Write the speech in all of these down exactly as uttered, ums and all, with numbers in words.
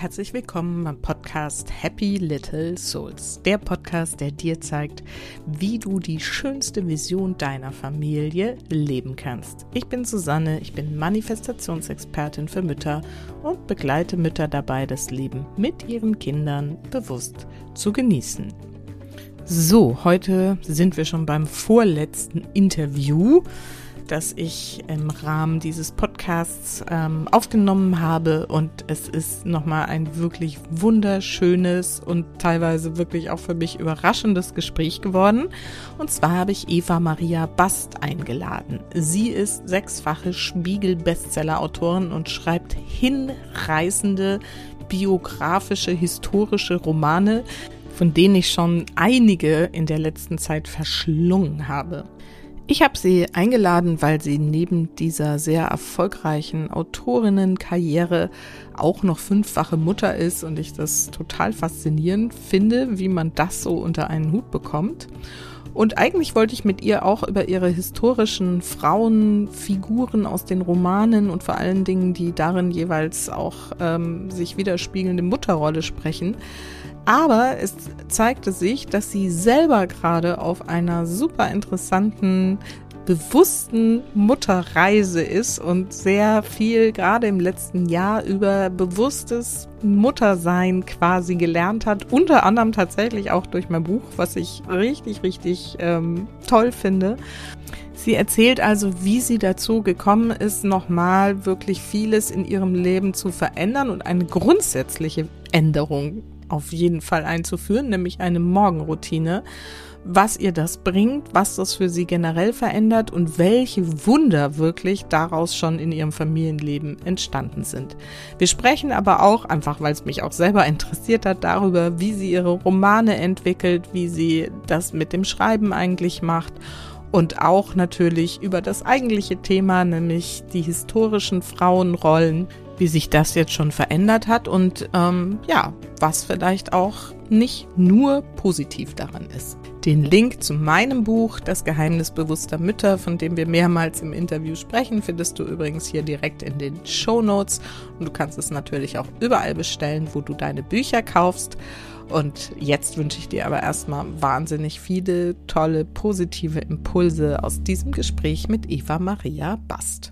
herzlich willkommen beim Podcast Happy Little Souls. Der Podcast, der dir zeigt, wie du die schönste Vision deiner Familie leben kannst. Ich bin Susanne, ich bin Manifestationsexpertin für Mütter und begleite Mütter dabei, das Leben mit ihren Kindern bewusst zu genießen. So, heute sind wir schon beim vorletzten Interview, das ich im Rahmen dieses Podcasts ähm, aufgenommen habe, und es ist nochmal ein wirklich wunderschönes und teilweise wirklich auch für mich überraschendes Gespräch geworden. Und zwar habe ich Eva Maria Bast eingeladen. Sie ist sechsfache Spiegel-Bestseller-Autorin und schreibt hinreißende biografische, historische Romane, von denen ich schon einige in der letzten Zeit verschlungen habe. Ich habe sie eingeladen, weil sie neben dieser sehr erfolgreichen Autorinnenkarriere auch noch fünffache Mutter ist und ich das total faszinierend finde, wie man das so unter einen Hut bekommt. Und eigentlich wollte ich mit ihr auch über ihre historischen Frauenfiguren aus den Romanen und vor allen Dingen die darin jeweils auch ähm, sich widerspiegelnde Mutterrolle sprechen. Aber es zeigte sich, dass sie selber gerade auf einer super interessanten, bewussten Mutterreise ist und sehr viel gerade im letzten Jahr über bewusstes Muttersein quasi gelernt hat. Unter anderem tatsächlich auch durch mein Buch, was ich richtig, richtig ähm, toll finde. Sie erzählt also, wie sie dazu gekommen ist, nochmal wirklich vieles in ihrem Leben zu verändern und eine grundsätzliche Änderung auf jeden Fall einzuführen, nämlich eine Morgenroutine, was ihr das bringt, was das für sie generell verändert und welche Wunder wirklich daraus schon in ihrem Familienleben entstanden sind. Wir sprechen aber auch, einfach weil es mich auch selber interessiert hat, darüber, wie sie ihre Romane entwickelt, wie sie das mit dem Schreiben eigentlich macht. Und auch natürlich über das eigentliche Thema, nämlich die historischen Frauenrollen, wie sich das jetzt schon verändert hat und ähm, ja, was vielleicht auch nicht nur positiv daran ist. Den Link zu meinem Buch, Das Geheimnis bewusster Mütter, von dem wir mehrmals im Interview sprechen, findest du übrigens hier direkt in den Shownotes. Und du kannst es natürlich auch überall bestellen, wo du deine Bücher kaufst. Und jetzt wünsche ich dir aber erstmal wahnsinnig viele tolle, positive Impulse aus diesem Gespräch mit Eva Maria Bast.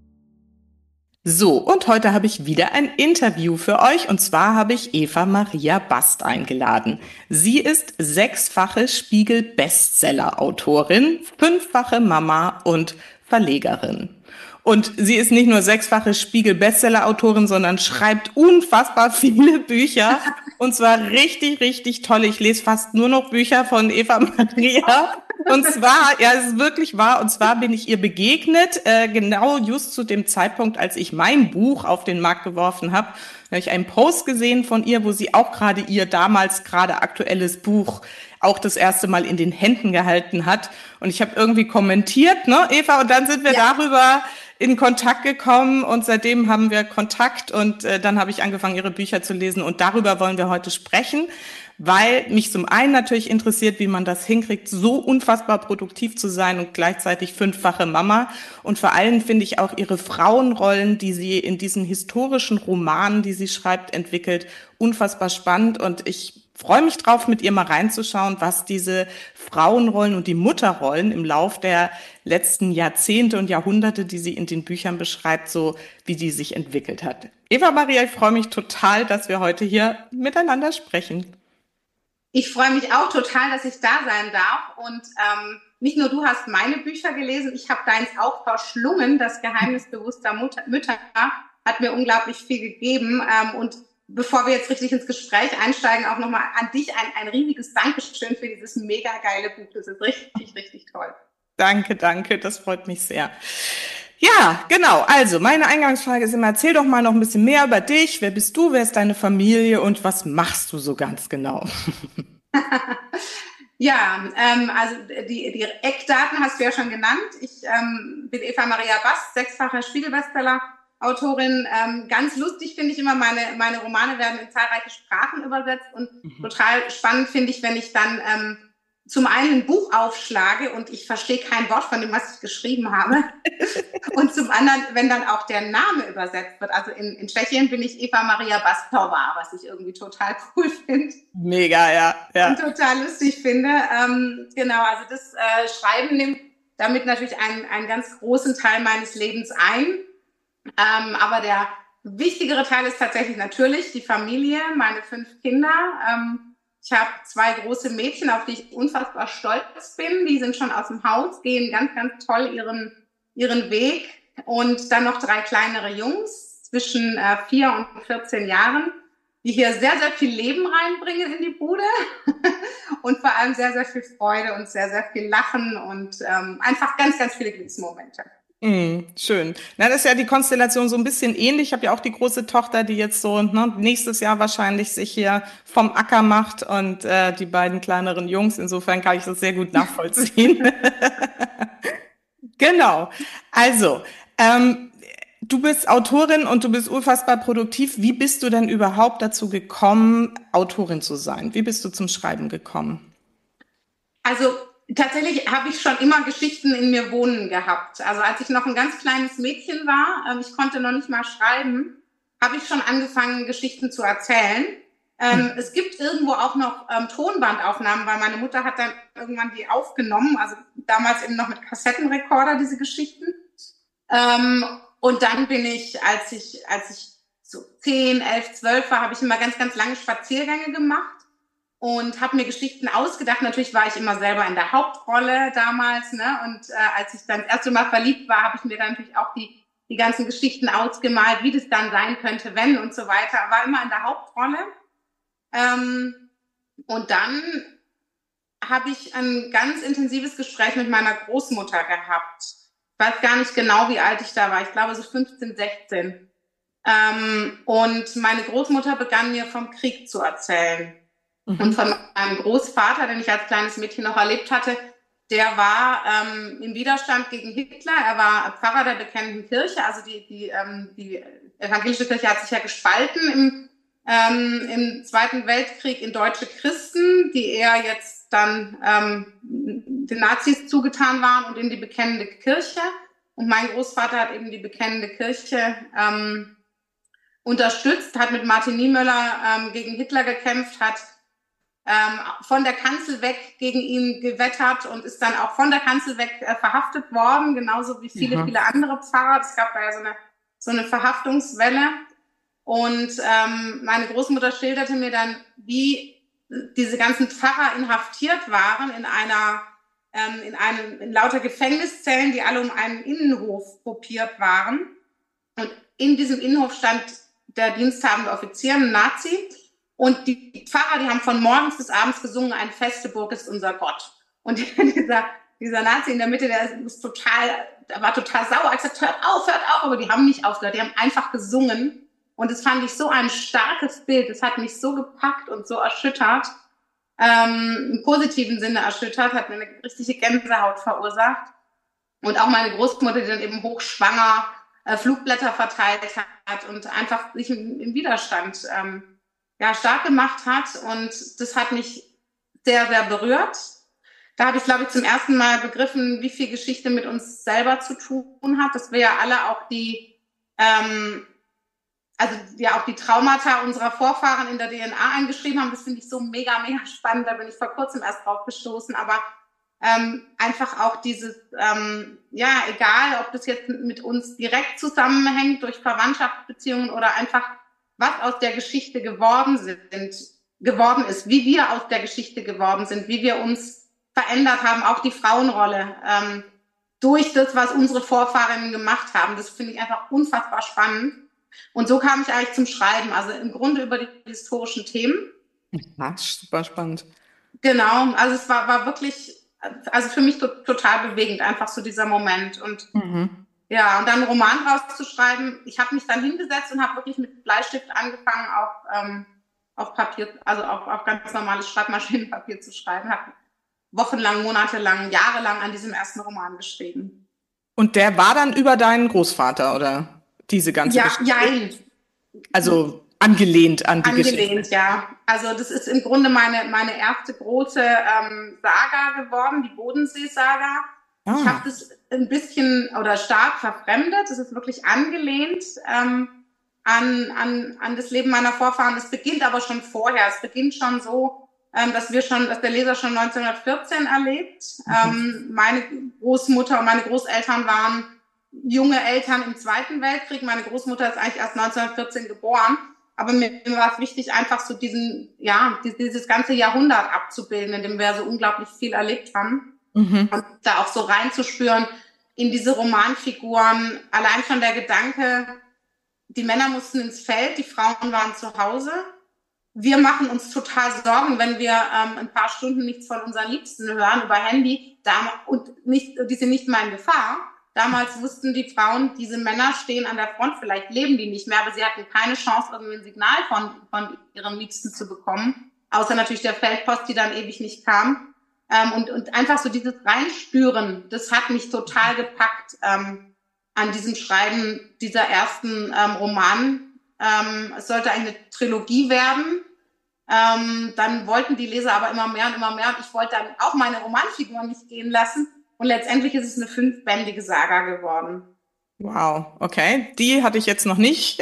So, und heute habe ich wieder ein Interview für euch, und zwar habe ich Eva Maria Bast eingeladen. Sie ist sechsfache Spiegel-Bestseller-Autorin, fünffache Mama und Verlegerin. Und sie ist nicht nur sechsfache Spiegel-Bestseller-Autorin, sondern schreibt unfassbar viele Bücher. Und zwar richtig, richtig tolle. Ich lese fast nur noch Bücher von Eva Maria. Und zwar, ja, es ist wirklich wahr, und zwar bin ich ihr begegnet, äh, genau just zu dem Zeitpunkt, als ich mein Buch auf den Markt geworfen habe. Da habe ich einen Post gesehen von ihr, wo sie auch gerade ihr damals gerade aktuelles Buch auch das erste Mal in den Händen gehalten hat. Und ich habe irgendwie kommentiert, ne, Eva, und dann sind wir ja. darüber in Kontakt gekommen, und seitdem haben wir Kontakt, und äh, dann habe ich angefangen, ihre Bücher zu lesen, und darüber wollen wir heute sprechen, weil mich zum einen natürlich interessiert, wie man das hinkriegt, so unfassbar produktiv zu sein und gleichzeitig fünffache Mama, und vor allem finde ich auch ihre Frauenrollen, die sie in diesen historischen Romanen, die sie schreibt, entwickelt, unfassbar spannend, und ich freue mich drauf, mit ihr mal reinzuschauen, was diese Frauenrollen und die Mutterrollen im Lauf der letzten Jahrzehnte und Jahrhunderte, die sie in den Büchern beschreibt, so wie die sich entwickelt hat. Eva Maria, ich freue mich total, dass wir heute hier miteinander sprechen. Ich freue mich auch total, dass ich da sein darf, und ähm, nicht nur du hast meine Bücher gelesen, ich habe deins auch verschlungen. Das Geheimnis bewusster Mutter, Mütter hat mir unglaublich viel gegeben, ähm, und bevor wir jetzt richtig ins Gespräch einsteigen, auch nochmal an dich ein, ein riesiges Dankeschön für dieses mega geile Buch. Das ist richtig, richtig toll. Danke, danke, das freut mich sehr. Ja, genau. Also, meine Eingangsfrage ist immer, erzähl doch mal noch ein bisschen mehr über dich. Wer bist du, wer ist deine Familie und was machst du so ganz genau? Ja, ähm, also die, die Eckdaten hast du ja schon genannt. Ich ähm, bin Eva Maria Bast, sechsfacher Spiegel-Bestseller. Autorin, ähm, ganz lustig finde ich immer, meine, meine Romane werden in zahlreiche Sprachen übersetzt, und mhm. total spannend finde ich, wenn ich dann ähm, zum einen ein Buch aufschlage und ich verstehe kein Wort von dem, was ich geschrieben habe. Und zum anderen, wenn dann auch der Name übersetzt wird. Also in, in Tschechien bin ich Eva Maria Bastova, was ich irgendwie total cool finde. Mega, ja. ja. Und total lustig finde. Ähm, genau, also das äh, Schreiben nimmt damit natürlich einen, einen ganz großen Teil meines Lebens ein. Ähm, aber der wichtigere Teil ist tatsächlich natürlich die Familie, meine fünf Kinder. Ähm, ich habe zwei große Mädchen, auf die ich unfassbar stolz bin. Die sind schon aus dem Haus, gehen ganz, ganz toll ihren, ihren Weg. Und dann noch drei kleinere Jungs zwischen äh, vier und vierzehn Jahren, die hier sehr, sehr viel Leben reinbringen in die Bude und vor allem sehr, sehr viel Freude und sehr, sehr viel Lachen und ähm, einfach ganz, ganz viele Glücksmomente. Mm, schön. Na, das ist ja die Konstellation so ein bisschen ähnlich. Ich habe ja auch die große Tochter, die jetzt so ne, nächstes Jahr wahrscheinlich sich hier vom Acker macht und äh, die beiden kleineren Jungs. Insofern kann ich das sehr gut nachvollziehen. Genau. Also, ähm, du bist Autorin und du bist unfassbar produktiv. Wie bist du denn überhaupt dazu gekommen, Autorin zu sein? Wie bist du zum Schreiben gekommen? Also tatsächlich habe ich schon immer Geschichten in mir wohnen gehabt. Also als ich noch ein ganz kleines Mädchen war, ähm, ich konnte noch nicht mal schreiben, habe ich schon angefangen, Geschichten zu erzählen. Ähm, es gibt irgendwo auch noch ähm, Tonbandaufnahmen, weil meine Mutter hat dann irgendwann die aufgenommen, also damals eben noch mit Kassettenrekorder, diese Geschichten. Ähm, und dann bin ich, als ich, als ich so zehn, elf, zwölf war, habe ich immer ganz, ganz lange Spaziergänge gemacht und habe mir Geschichten ausgedacht. Natürlich war ich immer selber in der Hauptrolle damals, ne? Und äh, als ich dann das erste Mal verliebt war, habe ich mir dann natürlich auch die die ganzen Geschichten ausgemalt, wie das dann sein könnte, wenn und so weiter. War immer in der Hauptrolle. Ähm, und dann habe ich ein ganz intensives Gespräch mit meiner Großmutter gehabt. Ich weiß gar nicht genau, wie alt ich da war. Ich glaube so fünfzehn, sechzehn. Ähm, und meine Großmutter begann mir vom Krieg zu erzählen. Mhm. Und von meinem Großvater, den ich als kleines Mädchen noch erlebt hatte, der war ähm, im Widerstand gegen Hitler. Er war Pfarrer der bekennenden Kirche. Also die, die, ähm, die evangelische Kirche hat sich ja gespalten im, ähm, im Zweiten Weltkrieg in deutsche Christen, die eher jetzt dann ähm, den Nazis zugetan waren und in die bekennende Kirche. Und mein Großvater hat eben die bekennende Kirche ähm, unterstützt, hat mit Martin Niemöller ähm, gegen Hitler gekämpft, hat ähm, von der Kanzel weg gegen ihn gewettert und ist dann auch von der Kanzel weg äh, verhaftet worden, genauso wie viele, ja. viele andere Pfarrer. Es gab da ja so eine, so eine Verhaftungswelle. Und ähm, meine Großmutter schilderte mir dann, wie diese ganzen Pfarrer inhaftiert waren in einer, ähm, in einem, in lauter Gefängniszellen, die alle um einen Innenhof gruppiert waren. Und in diesem Innenhof stand der diensthabende Offizier, ein Nazi. Und die Pfarrer, die haben von morgens bis abends gesungen, eine feste Burg ist unser Gott. Und dieser, dieser Nazi in der Mitte, der ist total, der war total sauer. Er hat gesagt, hört auf, hört auf. Aber die haben nicht aufgehört, die haben einfach gesungen. Und das fand ich so ein starkes Bild. Das hat mich so gepackt und so erschüttert. Ähm, im positiven Sinne erschüttert, hat mir eine richtige Gänsehaut verursacht. Und auch meine Großmutter, die dann eben hochschwanger äh, Flugblätter verteilt hat und einfach sich im, im Widerstand ähm, ja, stark gemacht hat. Und das hat mich sehr, sehr berührt. Da habe ich, glaube ich, zum ersten Mal begriffen, wie viel Geschichte mit uns selber zu tun hat, dass wir ja alle auch die, ähm, also ja auch die Traumata unserer Vorfahren in der D N A eingeschrieben haben. Das finde ich so mega, mega spannend. Da bin ich vor kurzem erst drauf gestoßen. Aber ähm, einfach auch dieses, ähm, ja, egal, ob das jetzt mit uns direkt zusammenhängt durch Verwandtschaftsbeziehungen oder einfach was aus der Geschichte geworden sind, geworden ist, wie wir aus der Geschichte geworden sind, wie wir uns verändert haben, auch die Frauenrolle, ähm, durch das, was unsere Vorfahren gemacht haben. Das finde ich einfach unfassbar spannend. Und so kam ich eigentlich zum Schreiben, also im Grunde über die historischen Themen. Ja, super spannend. Genau, also es war, war wirklich, also für mich to- total bewegend, einfach so dieser Moment. Und mhm. ja, und dann einen Roman rauszuschreiben. Ich habe mich dann hingesetzt und habe wirklich mit Bleistift angefangen, auf, ähm, auf Papier, also auf, auf ganz normales Schreibmaschinenpapier zu schreiben. Habe wochenlang, monatelang, jahrelang an diesem ersten Roman geschrieben. Und der war dann über deinen Großvater, oder diese ganze ja, Geschichte? Ja, also angelehnt an die angelehnt, Geschichte. Ja. Also das ist im Grunde meine meine erste große ähm, Saga geworden, die Bodensee-Saga. Ah. Ich habe das ein bisschen oder stark verfremdet. Das ist wirklich angelehnt ähm, an an an das Leben meiner Vorfahren. Es beginnt aber schon vorher. Es beginnt schon so, ähm, dass wir schon, dass der Leser schon neunzehnhundertvierzehn erlebt. Mhm. Ähm, meine Großmutter und meine Großeltern waren junge Eltern im Zweiten Weltkrieg. Meine Großmutter ist eigentlich erst neunzehnhundertvierzehn geboren. Aber mir, mir war es wichtig, einfach so diesen, ja, dieses ganze Jahrhundert abzubilden, in dem wir so unglaublich viel erlebt haben. Mhm. Und da auch so reinzuspüren in diese Romanfiguren. Allein schon der Gedanke, die Männer mussten ins Feld, die Frauen waren zu Hause. Wir machen uns total Sorgen, wenn wir ähm, ein paar Stunden nichts von unseren Liebsten hören über Handy und nicht, die sind nicht mal in Gefahr. Damals wussten die Frauen, diese Männer stehen an der Front, vielleicht leben die nicht mehr, aber sie hatten keine Chance, irgendwie ein Signal von, von ihren Liebsten zu bekommen, außer natürlich der Feldpost, die dann ewig nicht kam. Ähm, und, und einfach so dieses Reinspüren, das hat mich total gepackt ähm, an diesem Schreiben dieser ersten ähm, Roman. Ähm, es sollte eine Trilogie werden. Ähm, dann wollten die Leser aber immer mehr und immer mehr. Und ich wollte dann auch meine Romanfiguren nicht gehen lassen. Und letztendlich ist es eine fünfbändige Saga geworden. Wow, okay. Die hatte ich jetzt noch nicht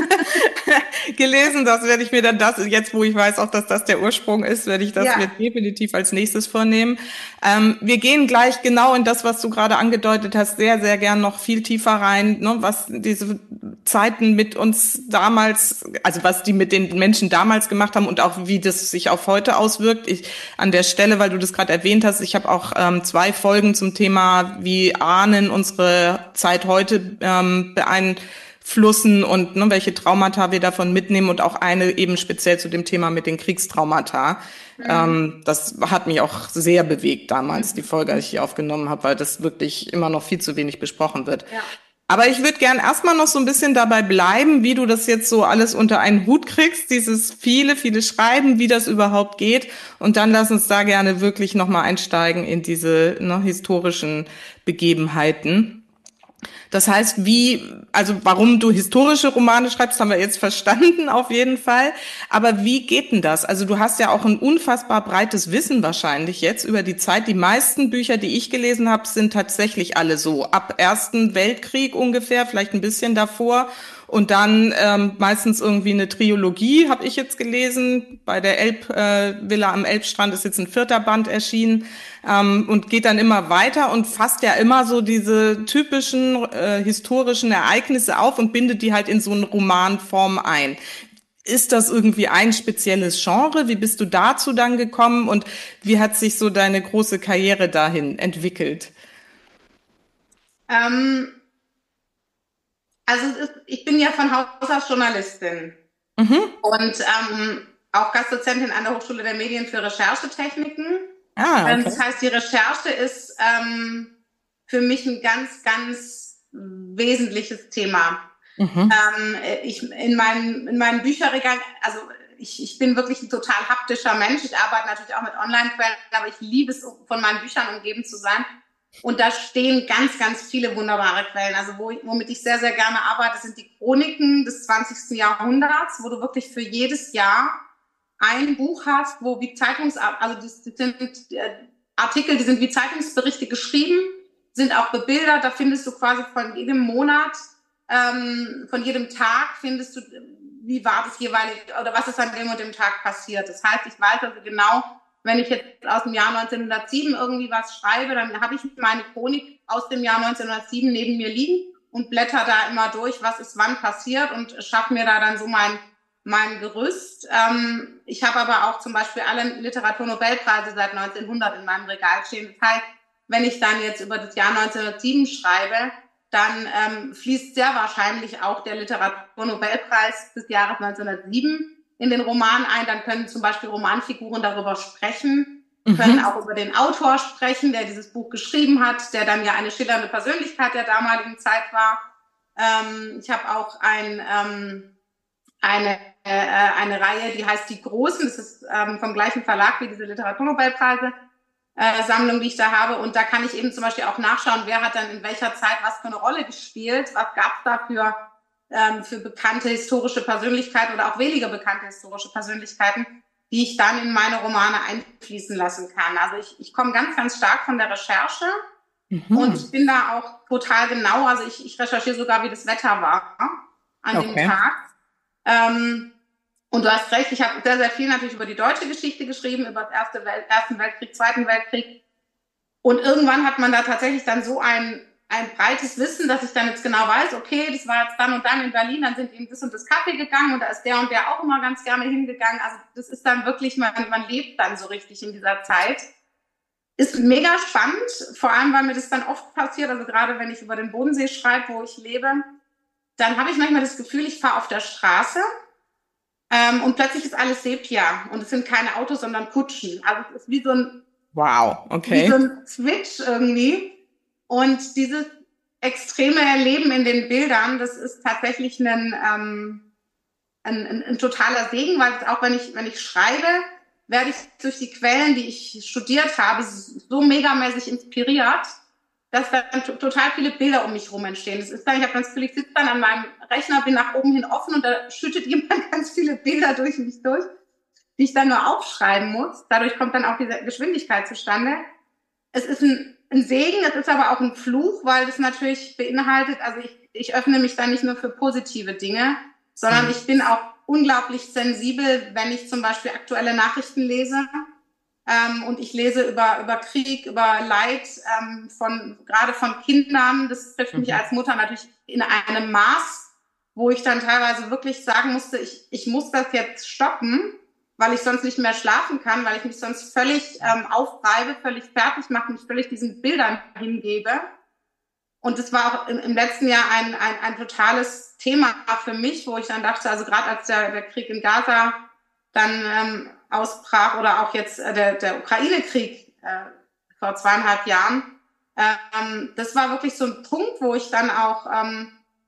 gelesen. Das werde ich mir dann, das jetzt, wo ich weiß auch, dass das der Ursprung ist, werde ich das ja. mir definitiv als nächstes vornehmen. Ähm, wir gehen gleich genau in das, was du gerade angedeutet hast, sehr, sehr gern noch viel tiefer rein, ne, was diese Zeiten mit uns damals, also was die mit den Menschen damals gemacht haben und auch wie das sich auf heute auswirkt. Ich an der Stelle, weil du das gerade erwähnt hast, ich habe auch ähm, zwei Folgen zum Thema, wie Ahnen unsere Zeit heute ähm, beeinflussen und ne, welche Traumata wir davon mitnehmen und auch eine eben speziell zu dem Thema mit den Kriegstraumata. Mhm. Ähm, das hat mich auch sehr bewegt damals, die Folge, als ich die aufgenommen habe, weil das wirklich immer noch viel zu wenig besprochen wird. Ja. Aber ich würde gern erstmal noch so ein bisschen dabei bleiben, wie du das jetzt so alles unter einen Hut kriegst, dieses viele, viele Schreiben, wie das überhaupt geht. Und dann lass uns da gerne wirklich nochmal einsteigen in diese ne, historischen Begebenheiten. Das heißt, wie, also warum du historische Romane schreibst, haben wir jetzt verstanden auf jeden Fall. Aber wie geht denn das? Also du hast ja auch ein unfassbar breites Wissen wahrscheinlich jetzt über die Zeit. Die meisten Bücher, die ich gelesen habe, sind tatsächlich alle so ab Ersten Weltkrieg ungefähr, vielleicht ein bisschen davor. Und dann ähm, meistens irgendwie eine Trilogie, habe ich jetzt gelesen. Bei der Elb äh, Villa am Elbstrand ist jetzt ein vierter Band erschienen ähm, und geht dann immer weiter und fasst ja immer so diese typischen äh, historischen Ereignisse auf und bindet die halt in so eine Romanform ein. Ist das irgendwie ein spezielles Genre? Wie bist du dazu dann gekommen und wie hat sich so deine große Karriere dahin entwickelt? Ähm Also es ist, ich bin ja von Haus aus Journalistin mhm. und ähm, auch Gastdozentin an der Hochschule der Medien für Recherchetechniken. Ah, okay. Das heißt, die Recherche ist ähm, für mich ein ganz, ganz wesentliches Thema. Mhm. Ähm, ich in meinem in meinem Bücherregal, also ich, ich bin wirklich ein total haptischer Mensch. Ich arbeite natürlich auch mit Online-Quellen, aber ich liebe es, von meinen Büchern umgeben zu sein. Und da stehen ganz, ganz viele wunderbare Quellen. Also wo, womit ich sehr, sehr gerne arbeite, sind die Chroniken des zwanzigsten Jahrhunderts, wo du wirklich für jedes Jahr ein Buch hast, wo wie Zeitungs, also das sind Artikel, die sind wie Zeitungsberichte geschrieben, sind auch bebildert. Da findest du quasi von jedem Monat, ähm, von jedem Tag findest du, wie war das jeweilig oder was ist an dem und dem Tag passiert. Das heißt, ich weiß also genau, wenn ich jetzt aus dem Jahr neunzehnhundertsieben irgendwie was schreibe, dann habe ich meine Chronik aus dem Jahr neunzehnhundertsieben neben mir liegen und blätter da immer durch, was ist wann passiert und schaffe mir da dann so mein, mein Gerüst. Ähm, ich habe aber auch zum Beispiel alle Literaturnobelpreise seit neunzehnhundert in meinem Regal stehen. Das heißt, wenn ich dann jetzt über das Jahr neunzehnhundertsieben schreibe, dann ähm, fließt sehr wahrscheinlich auch der Literaturnobelpreis des Jahres neunzehnhundertsieben in den Roman ein. Dann können zum Beispiel Romanfiguren darüber sprechen, mhm. können auch über den Autor sprechen, der dieses Buch geschrieben hat, der dann ja eine schillernde Persönlichkeit der damaligen Zeit war. Ähm, ich habe auch ein, ähm, eine, äh, eine Reihe, die heißt Die Großen. Das ist ähm, vom gleichen Verlag wie diese Literaturnobelpreise. Äh, Sammlung, die ich da habe. Und da kann ich eben zum Beispiel auch nachschauen, wer hat dann in welcher Zeit was für eine Rolle gespielt, was gab es da für ähm, für bekannte historische Persönlichkeiten oder auch weniger bekannte historische Persönlichkeiten, die ich dann in meine Romane einfließen lassen kann. Also ich, ich komme ganz, ganz stark von der Recherche mhm. und ich bin da auch total genau. Also ich, ich recherchiere sogar, wie das Wetter war an okay. dem Tag. Ähm, und du hast recht, ich habe sehr, sehr viel natürlich über die deutsche Geschichte geschrieben, über den Erste Welt, Ersten Weltkrieg, Zweiten Weltkrieg. Und irgendwann hat man da tatsächlich dann so ein ein breites Wissen, dass ich dann jetzt genau weiß, okay, das war jetzt dann und dann in Berlin, dann sind eben das und das Café gegangen und da ist der und der auch immer ganz gerne hingegangen. Also das ist dann wirklich, man, man lebt dann so richtig in dieser Zeit. Ist mega spannend, vor allem, weil mir das dann oft passiert, also gerade wenn ich über den Bodensee schreibe, wo ich lebe, dann habe ich manchmal das Gefühl, ich fahre auf der Straße ähm, und plötzlich ist alles Sepia und es sind keine Autos, sondern Kutschen. Also es ist wie so ein, wow, okay. wie so ein Switch irgendwie. Und dieses extreme Erleben in den Bildern, das ist tatsächlich ein, ähm, ein, ein, ein totaler Segen, weil auch wenn ich, wenn ich schreibe, werde ich durch die Quellen, die ich studiert habe, so megamäßig inspiriert, dass dann t- total viele Bilder um mich herum entstehen. Das ist dann, ich habe ganz viel, ich sitze dann an meinem Rechner, bin nach oben hin offen und da schüttet jemand ganz viele Bilder durch mich durch, die ich dann nur aufschreiben muss. Dadurch kommt dann auch diese Geschwindigkeit zustande. Es ist ein Ein Segen, es ist aber auch ein Fluch, weil es natürlich beinhaltet, also ich, ich öffne mich da nicht nur für positive Dinge, sondern ich bin auch unglaublich sensibel, wenn ich zum Beispiel aktuelle Nachrichten lese ähm, und ich lese über, über Krieg, über Leid, ähm, von gerade von Kindern. Das trifft mich als Mutter natürlich in einem Maß, wo ich dann teilweise wirklich sagen musste, ich, ich muss das jetzt stoppen, weil ich sonst nicht mehr schlafen kann, weil ich mich sonst völlig ähm, aufreibe, völlig fertig mache, mich völlig diesen Bildern hingebe. Und das war auch im, im letzten Jahr ein, ein, ein totales Thema für mich, wo ich dann dachte, also gerade als der, der Krieg in Gaza dann ähm, ausbrach oder auch jetzt äh, der, der Ukraine-Krieg äh, vor zweieinhalb Jahren, ähm, das war wirklich so ein Punkt, wo ich dann auch, ähm,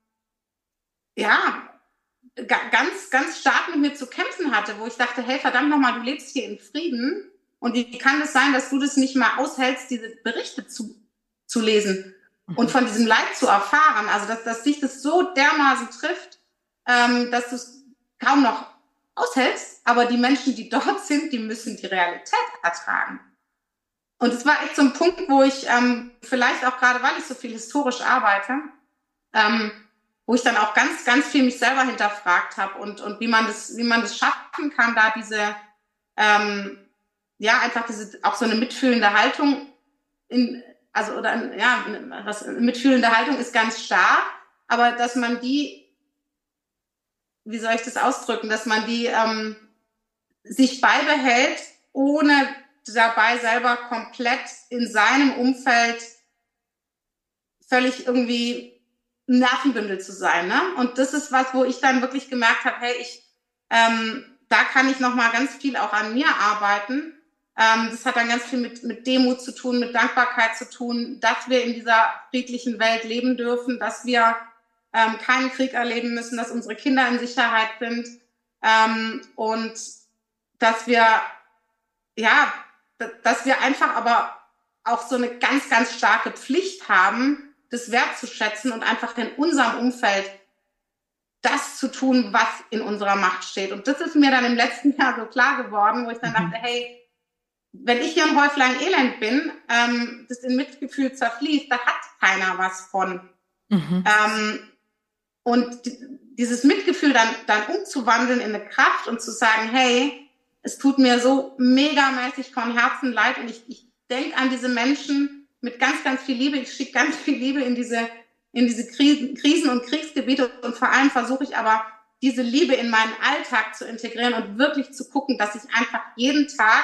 ja, ganz, ganz stark mit mir zu kämpfen hatte, wo ich dachte, hey, verdammt nochmal, du lebst hier in Frieden und wie kann es sein, dass du das nicht mal aushältst, diese Berichte zu, zu lesen und von diesem Leid zu erfahren, also dass, dass dich das so dermaßen trifft, ähm, dass du es kaum noch aushältst, aber die Menschen, die dort sind, die müssen die Realität ertragen. Und es war echt so ein Punkt, wo ich ähm, vielleicht auch gerade, weil ich so viel historisch arbeite, ähm, wo ich dann auch ganz, ganz viel mich selber hinterfragt habe und, und wie man das, wie man das schaffen kann, da diese, ähm, ja, einfach diese, auch so eine mitfühlende Haltung in, also, oder, ja, was, mitfühlende Haltung ist ganz stark, aber dass man die, wie soll ich das ausdrücken, dass man die, ähm, sich beibehält, ohne dabei selber komplett in seinem Umfeld völlig irgendwie Nervenbündel zu sein, ne? Und das ist was, wo ich dann wirklich gemerkt habe, hey, ich, ähm, da kann ich noch mal ganz viel auch an mir arbeiten. Ähm, das hat dann ganz viel mit mit Demut zu tun, mit Dankbarkeit zu tun, dass wir in dieser friedlichen Welt leben dürfen, dass wir ähm, keinen Krieg erleben müssen, dass unsere Kinder in Sicherheit sind ähm, und dass wir ja, dass wir einfach aber auch so eine ganz, ganz starke Pflicht haben, das wertzuschätzen und einfach in unserem Umfeld das zu tun, was in unserer Macht steht. Und das ist mir dann im letzten Jahr so klar geworden, wo ich dann mhm. dachte, hey, wenn ich hier ein Häuflein Elend bin, ähm, das in Mitgefühl zerfließt, da hat keiner was von. Mhm. Ähm, und die, dieses Mitgefühl dann, dann umzuwandeln in eine Kraft und zu sagen, hey, es tut mir so megamäßig von Herzen leid und ich, ich denke an diese Menschen mit ganz, ganz viel Liebe. Ich schicke ganz viel Liebe in diese, in diese Krisen, Krisen- und Kriegsgebiete und vor allem versuche ich aber, diese Liebe in meinen Alltag zu integrieren und wirklich zu gucken, dass ich einfach jeden Tag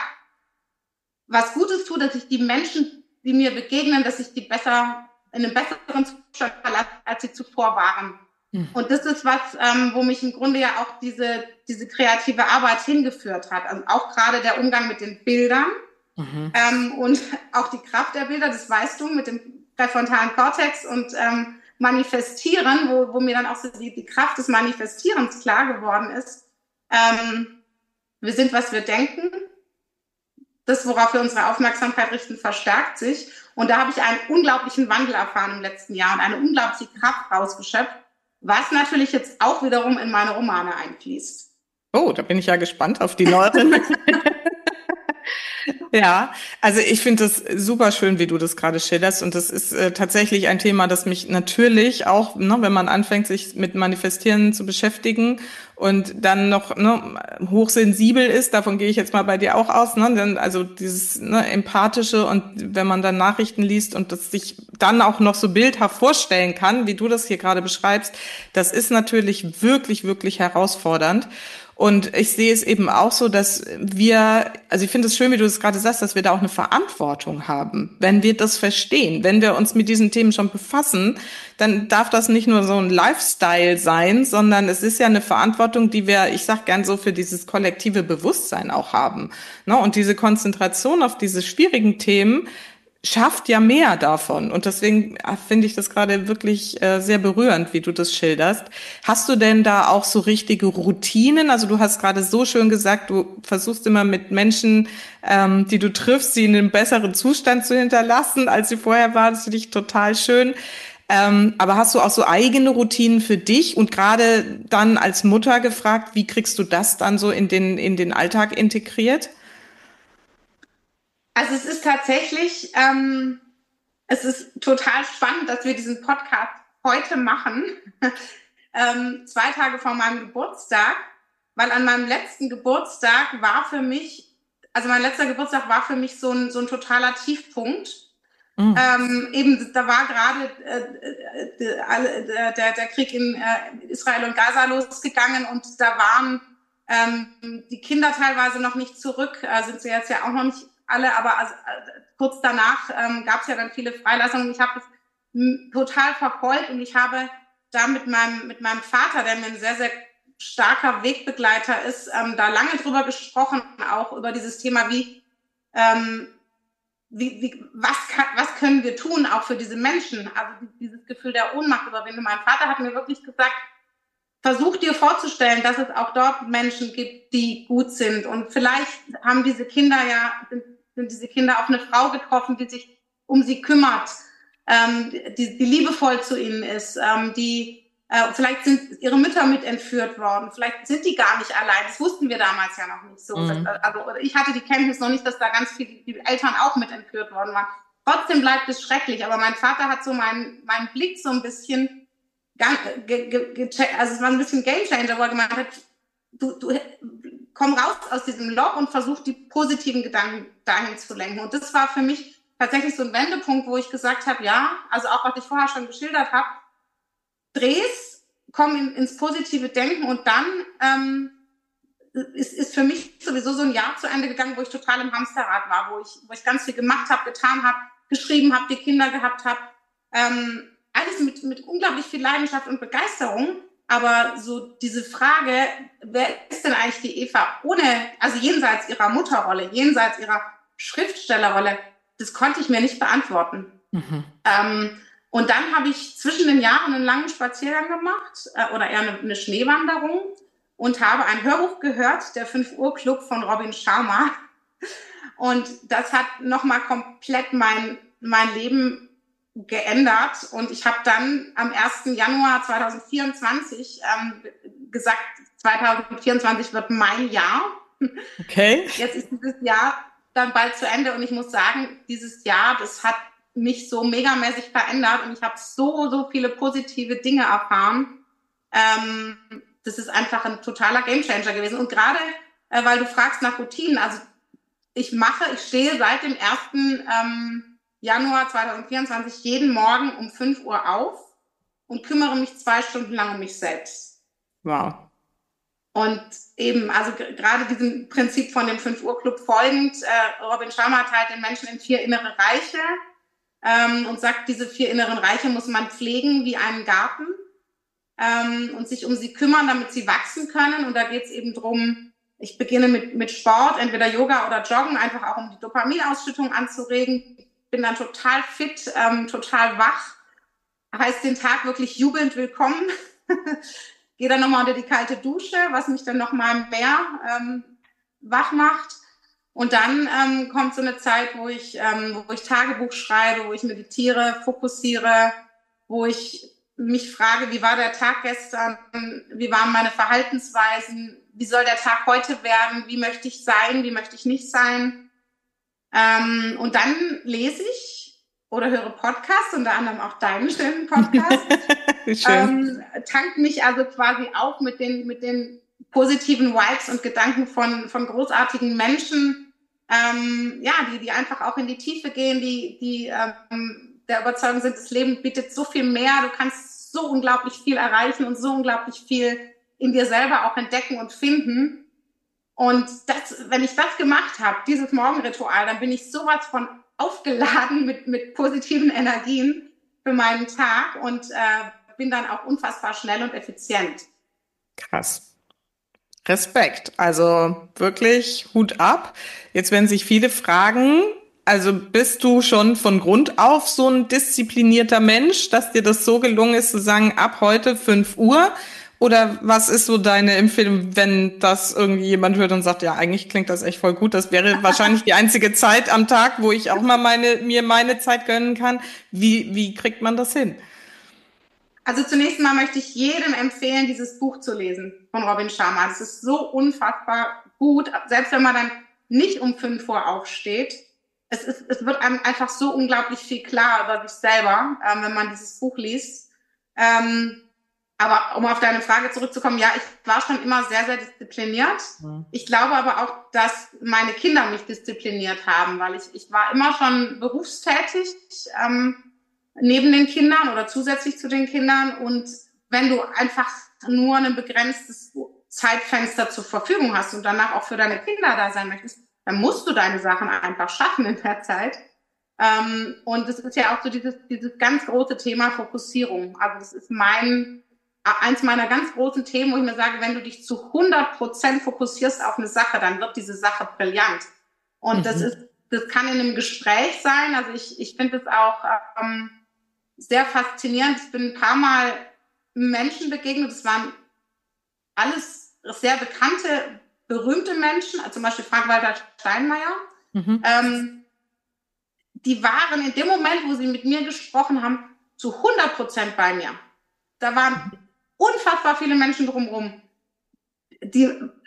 was Gutes tue, dass ich die Menschen, die mir begegnen, dass ich die besser, in einem besseren Zustand verlasse, als sie zuvor waren. Mhm. Und das ist was, ähm, wo mich im Grunde ja auch diese, diese kreative Arbeit hingeführt hat. Also auch gerade der Umgang mit den Bildern. Mhm. Ähm, und auch die Kraft der Bilder, das weißt du, mit dem präfrontalen Kortex und ähm, Manifestieren, wo, wo mir dann auch so die, die Kraft des Manifestierens klar geworden ist. Ähm, wir sind, was wir denken. Das, worauf wir unsere Aufmerksamkeit richten, verstärkt sich. Und da habe ich einen unglaublichen Wandel erfahren im letzten Jahr und eine unglaubliche Kraft rausgeschöpft, was natürlich jetzt auch wiederum in meine Romane einfließt. Oh, da bin ich ja gespannt auf die neueren. Ja, also ich finde das super schön, wie du das gerade schilderst. Und das ist äh, tatsächlich ein Thema, das mich natürlich auch, ne, wenn man anfängt, sich mit Manifestieren zu beschäftigen und dann noch ne, hochsensibel ist, davon gehe ich jetzt mal bei dir auch aus, ne, dann, also dieses ne, Empathische, und wenn man dann Nachrichten liest und das sich dann auch noch so bildhaft vorstellen kann, wie du das hier gerade beschreibst, das ist natürlich wirklich, wirklich herausfordernd. Und ich sehe es eben auch so, dass wir, also ich finde es schön, wie du es gerade sagst, dass wir da auch eine Verantwortung haben. Wenn wir das verstehen, wenn wir uns mit diesen Themen schon befassen, dann darf das nicht nur so ein Lifestyle sein, sondern es ist ja eine Verantwortung, die wir, ich sag gern so, für dieses kollektive Bewusstsein auch haben. Ne? Und diese Konzentration auf diese schwierigen Themen schafft ja mehr davon. Und deswegen finde ich das gerade wirklich äh, sehr berührend, wie du das schilderst. Hast du denn da auch so richtige Routinen? Also du hast gerade so schön gesagt, du versuchst immer mit Menschen, ähm, die du triffst, sie in einem besseren Zustand zu hinterlassen, als sie vorher waren. Das finde ich total schön. Ähm, aber hast du auch so eigene Routinen für dich? Und gerade dann als Mutter gefragt, wie kriegst du das dann so in den, in den Alltag integriert? Also es ist tatsächlich, ähm, es ist total spannend, dass wir diesen Podcast heute machen, ähm, zwei Tage vor meinem Geburtstag, weil an meinem letzten Geburtstag war für mich, also mein letzter Geburtstag war für mich so ein, so ein totaler Tiefpunkt. Mhm. Ähm, eben, da war gerade äh, äh, der, der, der Krieg in äh, Israel und Gaza losgegangen und da waren ähm, die Kinder teilweise noch nicht zurück, äh, sind sie jetzt ja auch noch nicht alle, aber also, äh, kurz danach ähm, gab es ja dann viele Freilassungen. Ich habe das m, total verfolgt und ich habe da mit meinem, mit meinem Vater, der mir ein sehr, sehr starker Wegbegleiter ist, ähm, da lange drüber gesprochen, auch über dieses Thema, wie ähm, Wie, wie, was, kann, was können wir tun, auch für diese Menschen? Also dieses Gefühl der Ohnmacht überwinden. Mein Vater hat mir wirklich gesagt, versuch dir vorzustellen, dass es auch dort Menschen gibt, die gut sind. Und vielleicht haben diese Kinder ja, sind, sind diese Kinder auf eine Frau getroffen, die sich um sie kümmert, ähm, die, die liebevoll zu ihnen ist, ähm, die äh, vielleicht sind ihre Mütter mit entführt worden, vielleicht sind die gar nicht allein. Das wussten wir damals ja noch nicht so. Mhm. Das, also ich hatte die Kenntnis noch nicht, dass da ganz viele die Eltern auch mit entführt worden waren. Trotzdem bleibt es schrecklich. Aber mein Vater hat so meinen meinen Blick so ein bisschen, ge, ge, ge, also es war ein bisschen Gamechanger, wo er gemeint hat, du, du komm raus aus diesem Loch und versuch die positiven Gedanken dahin zu lenken. Und das war für mich tatsächlich so ein Wendepunkt, wo ich gesagt habe, ja, also auch was ich vorher schon geschildert habe, dreh's, komm in, ins positive Denken und dann ähm, ist, ist für mich sowieso so ein Jahr zu Ende gegangen, wo ich total im Hamsterrad war, wo ich, wo ich ganz viel gemacht habe, getan habe, geschrieben habe, die Kinder gehabt habe. Ähm, alles mit, mit unglaublich viel Leidenschaft und Begeisterung. Aber so diese Frage, wer ist denn eigentlich die Eva ohne, also jenseits ihrer Mutterrolle, jenseits ihrer Schriftstellerrolle, das konnte ich mir nicht beantworten. Mhm. Ähm, und dann habe ich zwischen den Jahren einen langen Spaziergang gemacht äh, oder eher eine, eine Schneewanderung und habe ein Hörbuch gehört, der fünf Uhr Club von Robin Sharma. Und das hat nochmal komplett mein, mein Leben geändert. Und ich habe dann am ersten Januar zweitausendvierundzwanzig ähm, gesagt, zweitausendvierundzwanzig wird mein Jahr. Okay. Jetzt ist dieses Jahr dann bald zu Ende und ich muss sagen, dieses Jahr, das hat mich so megamäßig verändert und ich habe so, so viele positive Dinge erfahren. Ähm, das ist einfach ein totaler Gamechanger gewesen. Und gerade, äh, weil du fragst nach Routinen, also ich mache, ich stehe seit dem ersten Ähm, Januar zweitausendvierundzwanzig jeden Morgen um fünf Uhr auf und kümmere mich zwei Stunden lang um mich selbst. Wow. Und eben, also g- gerade diesem Prinzip von dem fünf Uhr Club folgend, äh, Robin Sharma teilt den Menschen in vier innere Reiche ähm, und sagt, diese vier inneren Reiche muss man pflegen wie einen Garten ähm, und sich um sie kümmern, damit sie wachsen können. Und da geht es eben drum, ich beginne mit, mit Sport, entweder Yoga oder Joggen, einfach auch um die Dopaminausschüttung anzuregen. Bin dann total fit, ähm, total wach, heißt den Tag wirklich jubelnd willkommen. Gehe dann nochmal unter die kalte Dusche, was mich dann nochmal mehr ähm, wach macht. Und dann ähm, kommt so eine Zeit, wo ich, ähm, wo ich Tagebuch schreibe, wo ich meditiere, fokussiere, wo ich mich frage, wie war der Tag gestern, wie waren meine Verhaltensweisen, wie soll der Tag heute werden, wie möchte ich sein, wie möchte ich nicht sein. Ähm, und dann lese ich oder höre Podcasts, unter anderem auch deinen schönen Podcast. ähm, tank mich also quasi auf mit den, mit den positiven Vibes und Gedanken von, von großartigen Menschen, ähm, ja, die, die einfach auch in die Tiefe gehen, die, die ähm, der Überzeugung sind, das Leben bietet so viel mehr, du kannst so unglaublich viel erreichen und so unglaublich viel in dir selber auch entdecken und finden. Und das, wenn ich das gemacht habe, dieses Morgenritual, dann bin ich sowas von aufgeladen mit, mit positiven Energien für meinen Tag und äh, bin dann auch unfassbar schnell und effizient. Krass. Respekt. Also wirklich Hut ab. Jetzt werden sich viele fragen, also bist du schon von Grund auf so ein disziplinierter Mensch, dass dir das so gelungen ist zu sagen, ab heute fünf Uhr? Oder was ist so deine Empfehlung, wenn das irgendwie jemand hört und sagt, ja, eigentlich klingt das echt voll gut. Das wäre wahrscheinlich die einzige Zeit am Tag, wo ich auch mal meine, mir meine Zeit gönnen kann. Wie, wie kriegt man das hin? Also zunächst mal möchte ich jedem empfehlen, dieses Buch zu lesen von Robin Sharma. Das ist so unfassbar gut, selbst wenn man dann nicht um fünf Uhr aufsteht. Es, ist, es wird einem einfach so unglaublich viel klar über sich selber, ähm, wenn man dieses Buch liest. Ähm, aber um auf deine Frage zurückzukommen, ja, ich war schon immer sehr, sehr diszipliniert. Ja. Ich glaube aber auch, dass meine Kinder mich diszipliniert haben, weil ich, ich war immer schon berufstätig, ähm, neben den Kindern oder zusätzlich zu den Kindern. Und wenn du einfach nur ein begrenztes Zeitfenster zur Verfügung hast und danach auch für deine Kinder da sein möchtest, dann musst du deine Sachen einfach schaffen in der Zeit. Ähm, und es ist ja auch so dieses, dieses ganz große Thema Fokussierung. Also das ist mein, eins meiner ganz großen Themen, wo ich mir sage, wenn du dich zu hundert Prozent fokussierst auf eine Sache, dann wird diese Sache brillant. Und mhm. das ist, das kann in einem Gespräch sein. Also ich, ich finde es auch ähm, sehr faszinierend. Ich bin ein paar Mal Menschen begegnet. Das waren alles sehr bekannte, berühmte Menschen, also zum Beispiel Frank-Walter Steinmeier. Mhm. Ähm, die waren in dem Moment, wo sie mit mir gesprochen haben, zu hundert Prozent bei mir. Da waren unfassbar viele Menschen drumherum. Die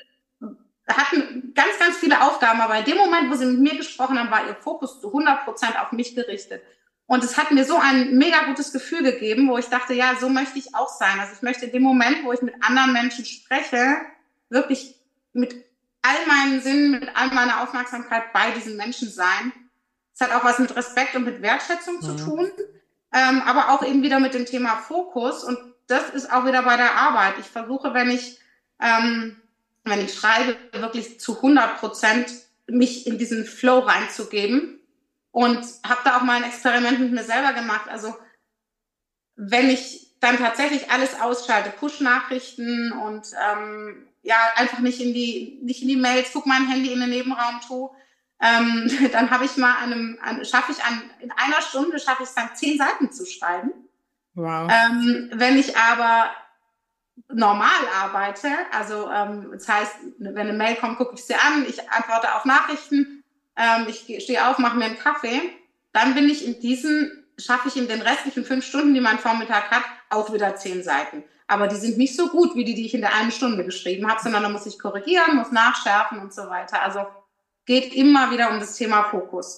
hatten ganz, ganz viele Aufgaben, aber in dem Moment, wo sie mit mir gesprochen haben, war ihr Fokus zu hundert Prozent auf mich gerichtet. Und es hat mir so ein mega gutes Gefühl gegeben, wo ich dachte, ja, so möchte ich auch sein. Also ich möchte in dem Moment, wo ich mit anderen Menschen spreche, wirklich mit all meinen Sinnen, mit all meiner Aufmerksamkeit bei diesen Menschen sein. Es hat auch was mit Respekt und mit Wertschätzung zu tun, ähm, aber auch eben wieder mit dem Thema Fokus. Und das ist auch wieder bei der Arbeit. Ich versuche, wenn ich, ähm, wenn ich schreibe, wirklich zu hundert Prozent mich in diesen Flow reinzugeben. Und habe da auch mal ein Experiment mit mir selber gemacht. Also wenn ich dann tatsächlich alles ausschalte, Push-Nachrichten und ähm, ja einfach nicht in die nicht in die Mails, guck mein Handy in den Nebenraum tue, ähm, dann habe ich mal einem, an, schaffe ich an in einer Stunde schaffe ich es dann zehn Seiten zu schreiben. Wow. Ähm, wenn ich aber normal arbeite, also ähm, das heißt, wenn eine Mail kommt, gucke ich sie an, ich antworte auf Nachrichten. Ähm, ich stehe auf, mache mir einen Kaffee, dann bin ich in diesen, schaffe ich in den restlichen fünf Stunden, die mein Vormittag hat, auch wieder zehn Seiten. Aber die sind nicht so gut wie die, die ich in der einen Stunde geschrieben habe, sondern da muss ich korrigieren, muss nachschärfen und so weiter. Also geht immer wieder um das Thema Fokus.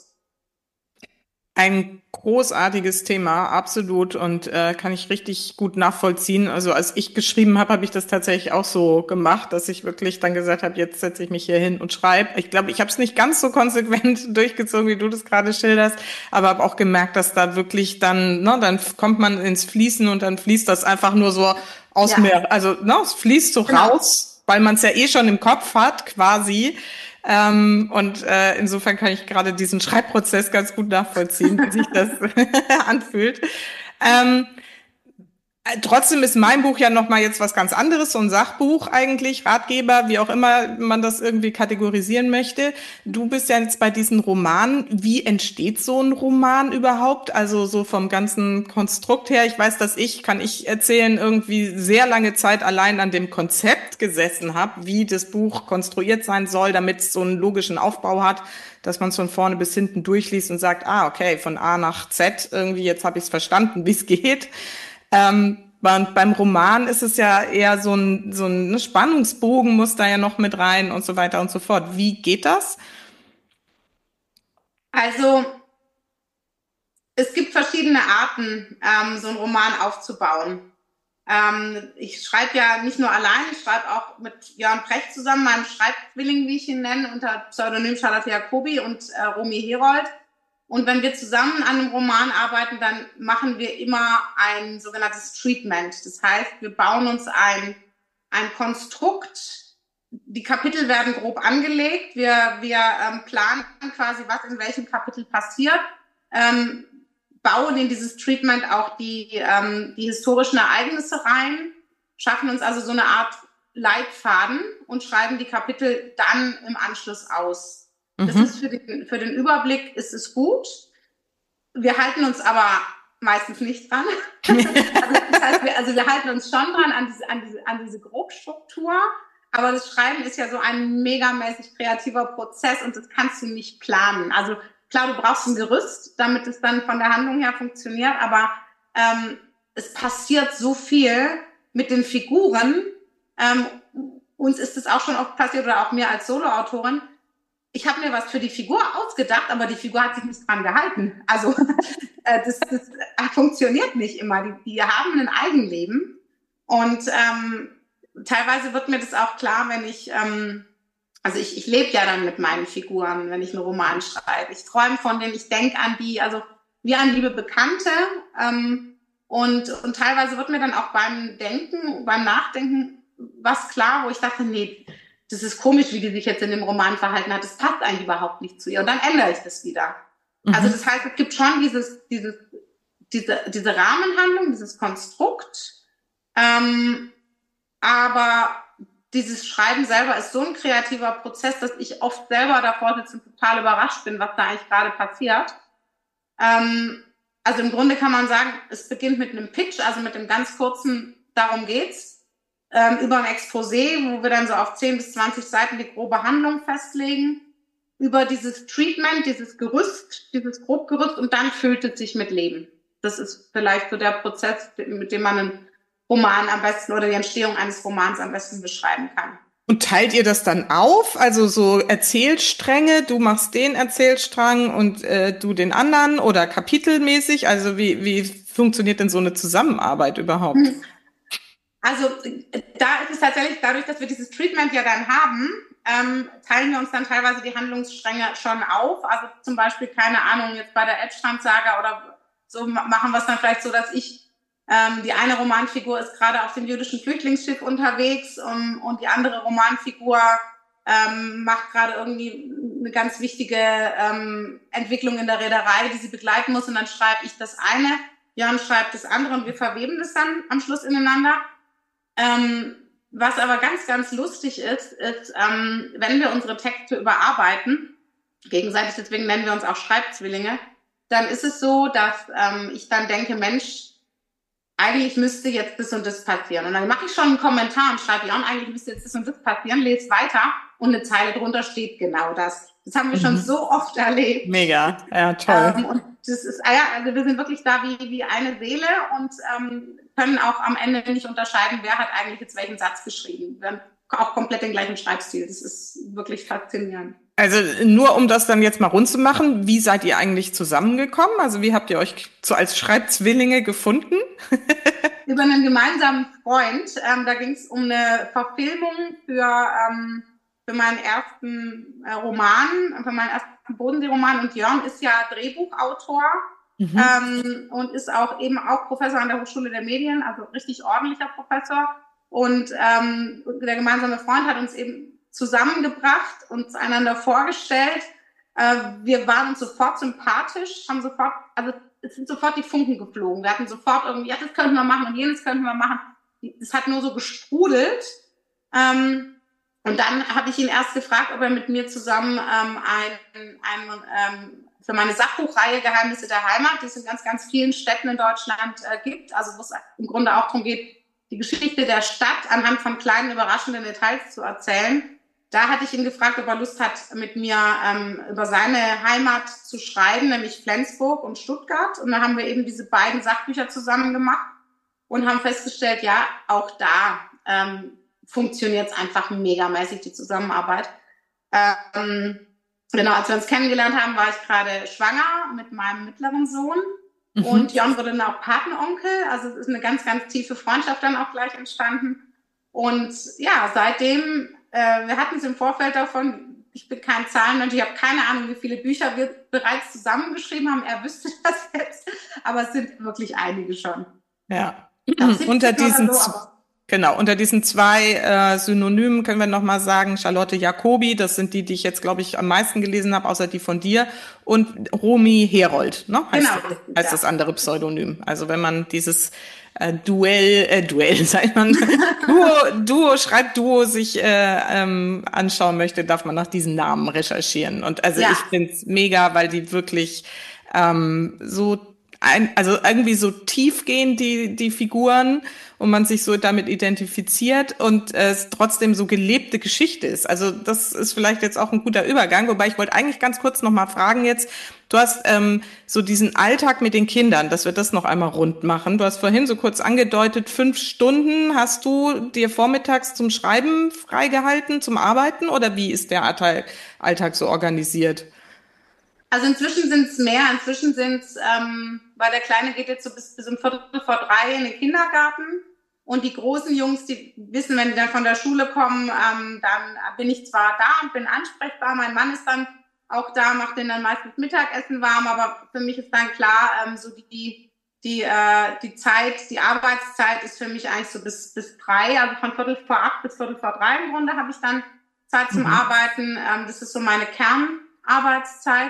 Ein großartiges Thema, absolut, und äh, kann ich richtig gut nachvollziehen. Also als ich geschrieben habe, habe ich das tatsächlich auch so gemacht, dass ich wirklich dann gesagt habe, jetzt setze ich mich hier hin und schreibe. Ich glaube, ich habe es nicht ganz so konsequent durchgezogen, wie du das gerade schilderst, aber habe auch gemerkt, dass da wirklich dann, ne, dann kommt man ins Fließen und dann fließt das einfach nur so aus ja. mir. Also ne, es fließt so genau. raus, weil man es ja eh schon im Kopf hat, quasi. Ähm, und äh, insofern kann ich gerade diesen Schreibprozess ganz gut nachvollziehen, wie sich das anfühlt. Ähm, Trotzdem ist mein Buch ja nochmal jetzt was ganz anderes, so ein Sachbuch eigentlich, Ratgeber, wie auch immer man das irgendwie kategorisieren möchte. Du bist ja jetzt bei diesen Romanen. Wie entsteht so ein Roman überhaupt? Also so vom ganzen Konstrukt her. Ich weiß, dass ich, kann ich erzählen, irgendwie sehr lange Zeit allein an dem Konzept gesessen habe, wie das Buch konstruiert sein soll, damit es so einen logischen Aufbau hat, dass man es von vorne bis hinten durchliest und sagt, ah, okay, von A nach Z irgendwie, jetzt habe ich es verstanden, wie es geht. Ähm, beim, beim Roman ist es ja eher so ein, so ein Spannungsbogen muss da ja noch mit rein und so weiter und so fort. Wie geht das? Also es gibt verschiedene Arten, ähm, so einen Roman aufzubauen. Ähm, ich schreibe ja nicht nur allein, ich schreibe auch mit Jörn Precht zusammen, meinem Schreibzwilling, wie ich ihn nenne, unter Pseudonym Charlotte Jacobi und äh, Romy Herold. Und wenn wir zusammen an einem Roman arbeiten, dann machen wir immer ein sogenanntes Treatment. Das heißt, wir bauen uns ein, ein Konstrukt. Die Kapitel werden grob angelegt. Wir, wir ähm, planen quasi, was in welchem Kapitel passiert. Ähm, bauen in dieses Treatment auch die, ähm, die historischen Ereignisse rein, schaffen uns also so eine Art Leitfaden und schreiben die Kapitel dann im Anschluss aus. Mhm. Das ist für den, für den Überblick ist es gut. Wir halten uns aber meistens nicht dran. also, das heißt, wir, also wir halten uns schon dran an diese, an diese, an diese Grobstruktur. Aber das Schreiben ist ja so ein megamäßig kreativer Prozess und das kannst du nicht planen. Also klar, du brauchst ein Gerüst, damit es dann von der Handlung her funktioniert, aber ähm, es passiert so viel mit den Figuren. Ähm, uns ist es auch schon oft passiert, oder auch mir als Soloautorin. Ich habe mir was für die Figur ausgedacht, aber die Figur hat sich nicht dran gehalten. Also äh, das, das funktioniert nicht immer. Die, die haben ein Eigenleben. Und ähm, teilweise wird mir das auch klar, wenn ich... Ähm, Also ich, ich lebe ja dann mit meinen Figuren, wenn ich einen Roman schreibe. Ich träume von denen, ich denke an die, also wie an liebe Bekannte. Ähm, und, und teilweise wird mir dann auch beim Denken, beim Nachdenken was klar, wo ich dachte, nee, das ist komisch, wie die sich jetzt in dem Roman verhalten hat. Das passt eigentlich überhaupt nicht zu ihr. Und dann ändere ich das wieder. Mhm. Also das heißt, es gibt schon dieses, dieses, diese, diese Rahmenhandlung, dieses Konstrukt. Ähm, aber dieses Schreiben selber ist so ein kreativer Prozess, dass ich oft selber davor sitze und total überrascht bin, was da eigentlich gerade passiert. Ähm, also im Grunde kann man sagen, es beginnt mit einem Pitch, also mit einem ganz kurzen, darum geht's, ähm, über ein Exposé, wo wir dann so auf zehn bis zwanzig Seiten die grobe Handlung festlegen, über dieses Treatment, dieses Gerüst, dieses Grobgerüst und dann füllt es sich mit Leben. Das ist vielleicht so der Prozess, mit dem man einen Roman am besten oder die Entstehung eines Romans am besten beschreiben kann. Und teilt ihr das dann auf? Also so Erzählstränge, du machst den Erzählstrang und äh, du den anderen oder kapitelmäßig? Also wie, wie funktioniert denn so eine Zusammenarbeit überhaupt? Also da ist es tatsächlich, dadurch, dass wir dieses Treatment ja dann haben, ähm, teilen wir uns dann teilweise die Handlungsstränge schon auf. Also zum Beispiel, keine Ahnung, jetzt bei der Edstrand-Saga oder so machen wir es dann vielleicht so, dass ich Ähm, die eine Romanfigur ist gerade auf dem jüdischen Flüchtlingsschiff unterwegs um, und die andere Romanfigur ähm, macht gerade irgendwie eine ganz wichtige ähm, Entwicklung in der Reederei, die sie begleiten muss. Und dann schreibe ich das eine, Jörn schreibt das andere und wir verweben das dann am Schluss ineinander. Ähm, was aber ganz, ganz lustig ist, ist, ähm, wenn wir unsere Texte überarbeiten, gegenseitig, deswegen nennen wir uns auch Schreibzwillinge, dann ist es so, dass ähm, ich dann denke, Mensch, eigentlich müsste jetzt das und das passieren. Und dann mache ich schon einen Kommentar und schreibe, ja, und eigentlich müsste jetzt das und das passieren, lese weiter und eine Zeile drunter steht genau das. Das haben wir mhm. schon so oft erlebt. Mega, ja, toll. Ähm, und das ist, ja, also wir sind wirklich da wie, wie eine Seele und ähm, können auch am Ende nicht unterscheiden, wer hat eigentlich jetzt welchen Satz geschrieben. Wir haben auch komplett den gleichen Schreibstil. Das ist wirklich faszinierend. Also nur um das dann jetzt mal rund zu machen, wie seid ihr eigentlich zusammengekommen? Also wie habt ihr euch so als Schreibzwillinge gefunden? Über einen gemeinsamen Freund. Ähm, da ging es um eine Verfilmung für, ähm, für meinen ersten äh, Roman, für meinen ersten Bodensee-Roman. Und Jörn ist ja Drehbuchautor mhm. ähm, und ist auch eben auch Professor an der Hochschule der Medien, also richtig ordentlicher Professor. Und ähm, der gemeinsame Freund hat uns eben zusammengebracht, uns einander vorgestellt. Äh, wir waren uns sofort sympathisch, haben sofort, also es sind sofort die Funken geflogen. Wir hatten sofort irgendwie, ja, das könnten wir machen und jenes könnten wir machen. Es hat nur so gesprudelt. Ähm, und dann habe ich ihn erst gefragt, ob er mit mir zusammen ähm, ein, ein, ähm, für meine Sachbuchreihe Geheimnisse der Heimat, die es in ganz, ganz vielen Städten in Deutschland äh, gibt, also wo es im Grunde auch darum geht, die Geschichte der Stadt anhand von kleinen, überraschenden Details zu erzählen. Da hatte ich ihn gefragt, ob er Lust hat, mit mir ähm, über seine Heimat zu schreiben, nämlich Flensburg und Stuttgart. Und da haben wir eben diese beiden Sachbücher zusammen gemacht. und haben festgestellt, ja, auch da ähm, funktioniert es einfach megamäßig, die Zusammenarbeit. Ähm, genau, als wir uns kennengelernt haben, war ich gerade schwanger mit meinem mittleren Sohn. Mhm. Und Jon wurde dann auch Patenonkel. Also es ist eine ganz, ganz tiefe Freundschaft dann auch gleich entstanden. Und ja, seitdem, äh, wir hatten es im Vorfeld davon, ich bin kein Zahlenmensch, ich habe keine Ahnung, wie viele Bücher wir bereits zusammengeschrieben haben. Er wüsste das jetzt, aber es sind wirklich einige schon. Ja, unter diesen, so, genau, unter diesen zwei äh, Synonymen können wir nochmal sagen, Charlotte Jacobi, das sind die, die ich jetzt, glaube ich, am meisten gelesen habe, außer die von dir, und Romy Herold, ne? Heißt, genau, das, heißt ja. das andere Pseudonym. Also wenn man dieses äh, Duell, äh, Duell, sagt man, Duo, Duo, Schreibduo sich äh, ähm, anschauen möchte, darf man nach diesen Namen recherchieren. Und also ja. ich find's mega, weil die wirklich ähm, so Ein, also irgendwie so tief gehen die die Figuren und man sich so damit identifiziert und äh, es trotzdem so gelebte Geschichte ist. Also das ist vielleicht jetzt auch ein guter Übergang, wobei ich wollte eigentlich ganz kurz noch mal fragen jetzt, du hast ähm, so diesen Alltag mit den Kindern, dass wir das noch einmal rund machen. Du hast vorhin so kurz angedeutet, fünf Stunden hast du dir vormittags zum Schreiben freigehalten, zum Arbeiten, oder wie ist der Alltag, Alltag so organisiert? Also inzwischen sind es mehr, inzwischen sind es, ähm, weil der Kleine geht jetzt so bis, bis um Viertel vor drei in den Kindergarten und die großen Jungs, die wissen, wenn die dann von der Schule kommen, ähm, dann bin ich zwar da und bin ansprechbar, mein Mann ist dann auch da, macht denen dann meistens Mittagessen warm, aber für mich ist dann klar, ähm, so die, die, äh, die Zeit, die Arbeitszeit ist für mich eigentlich so bis, bis drei, also von Viertel vor acht bis Viertel vor drei im Grunde habe ich dann Zeit zum mhm. Arbeiten, ähm, das ist so meine Kernarbeitszeit.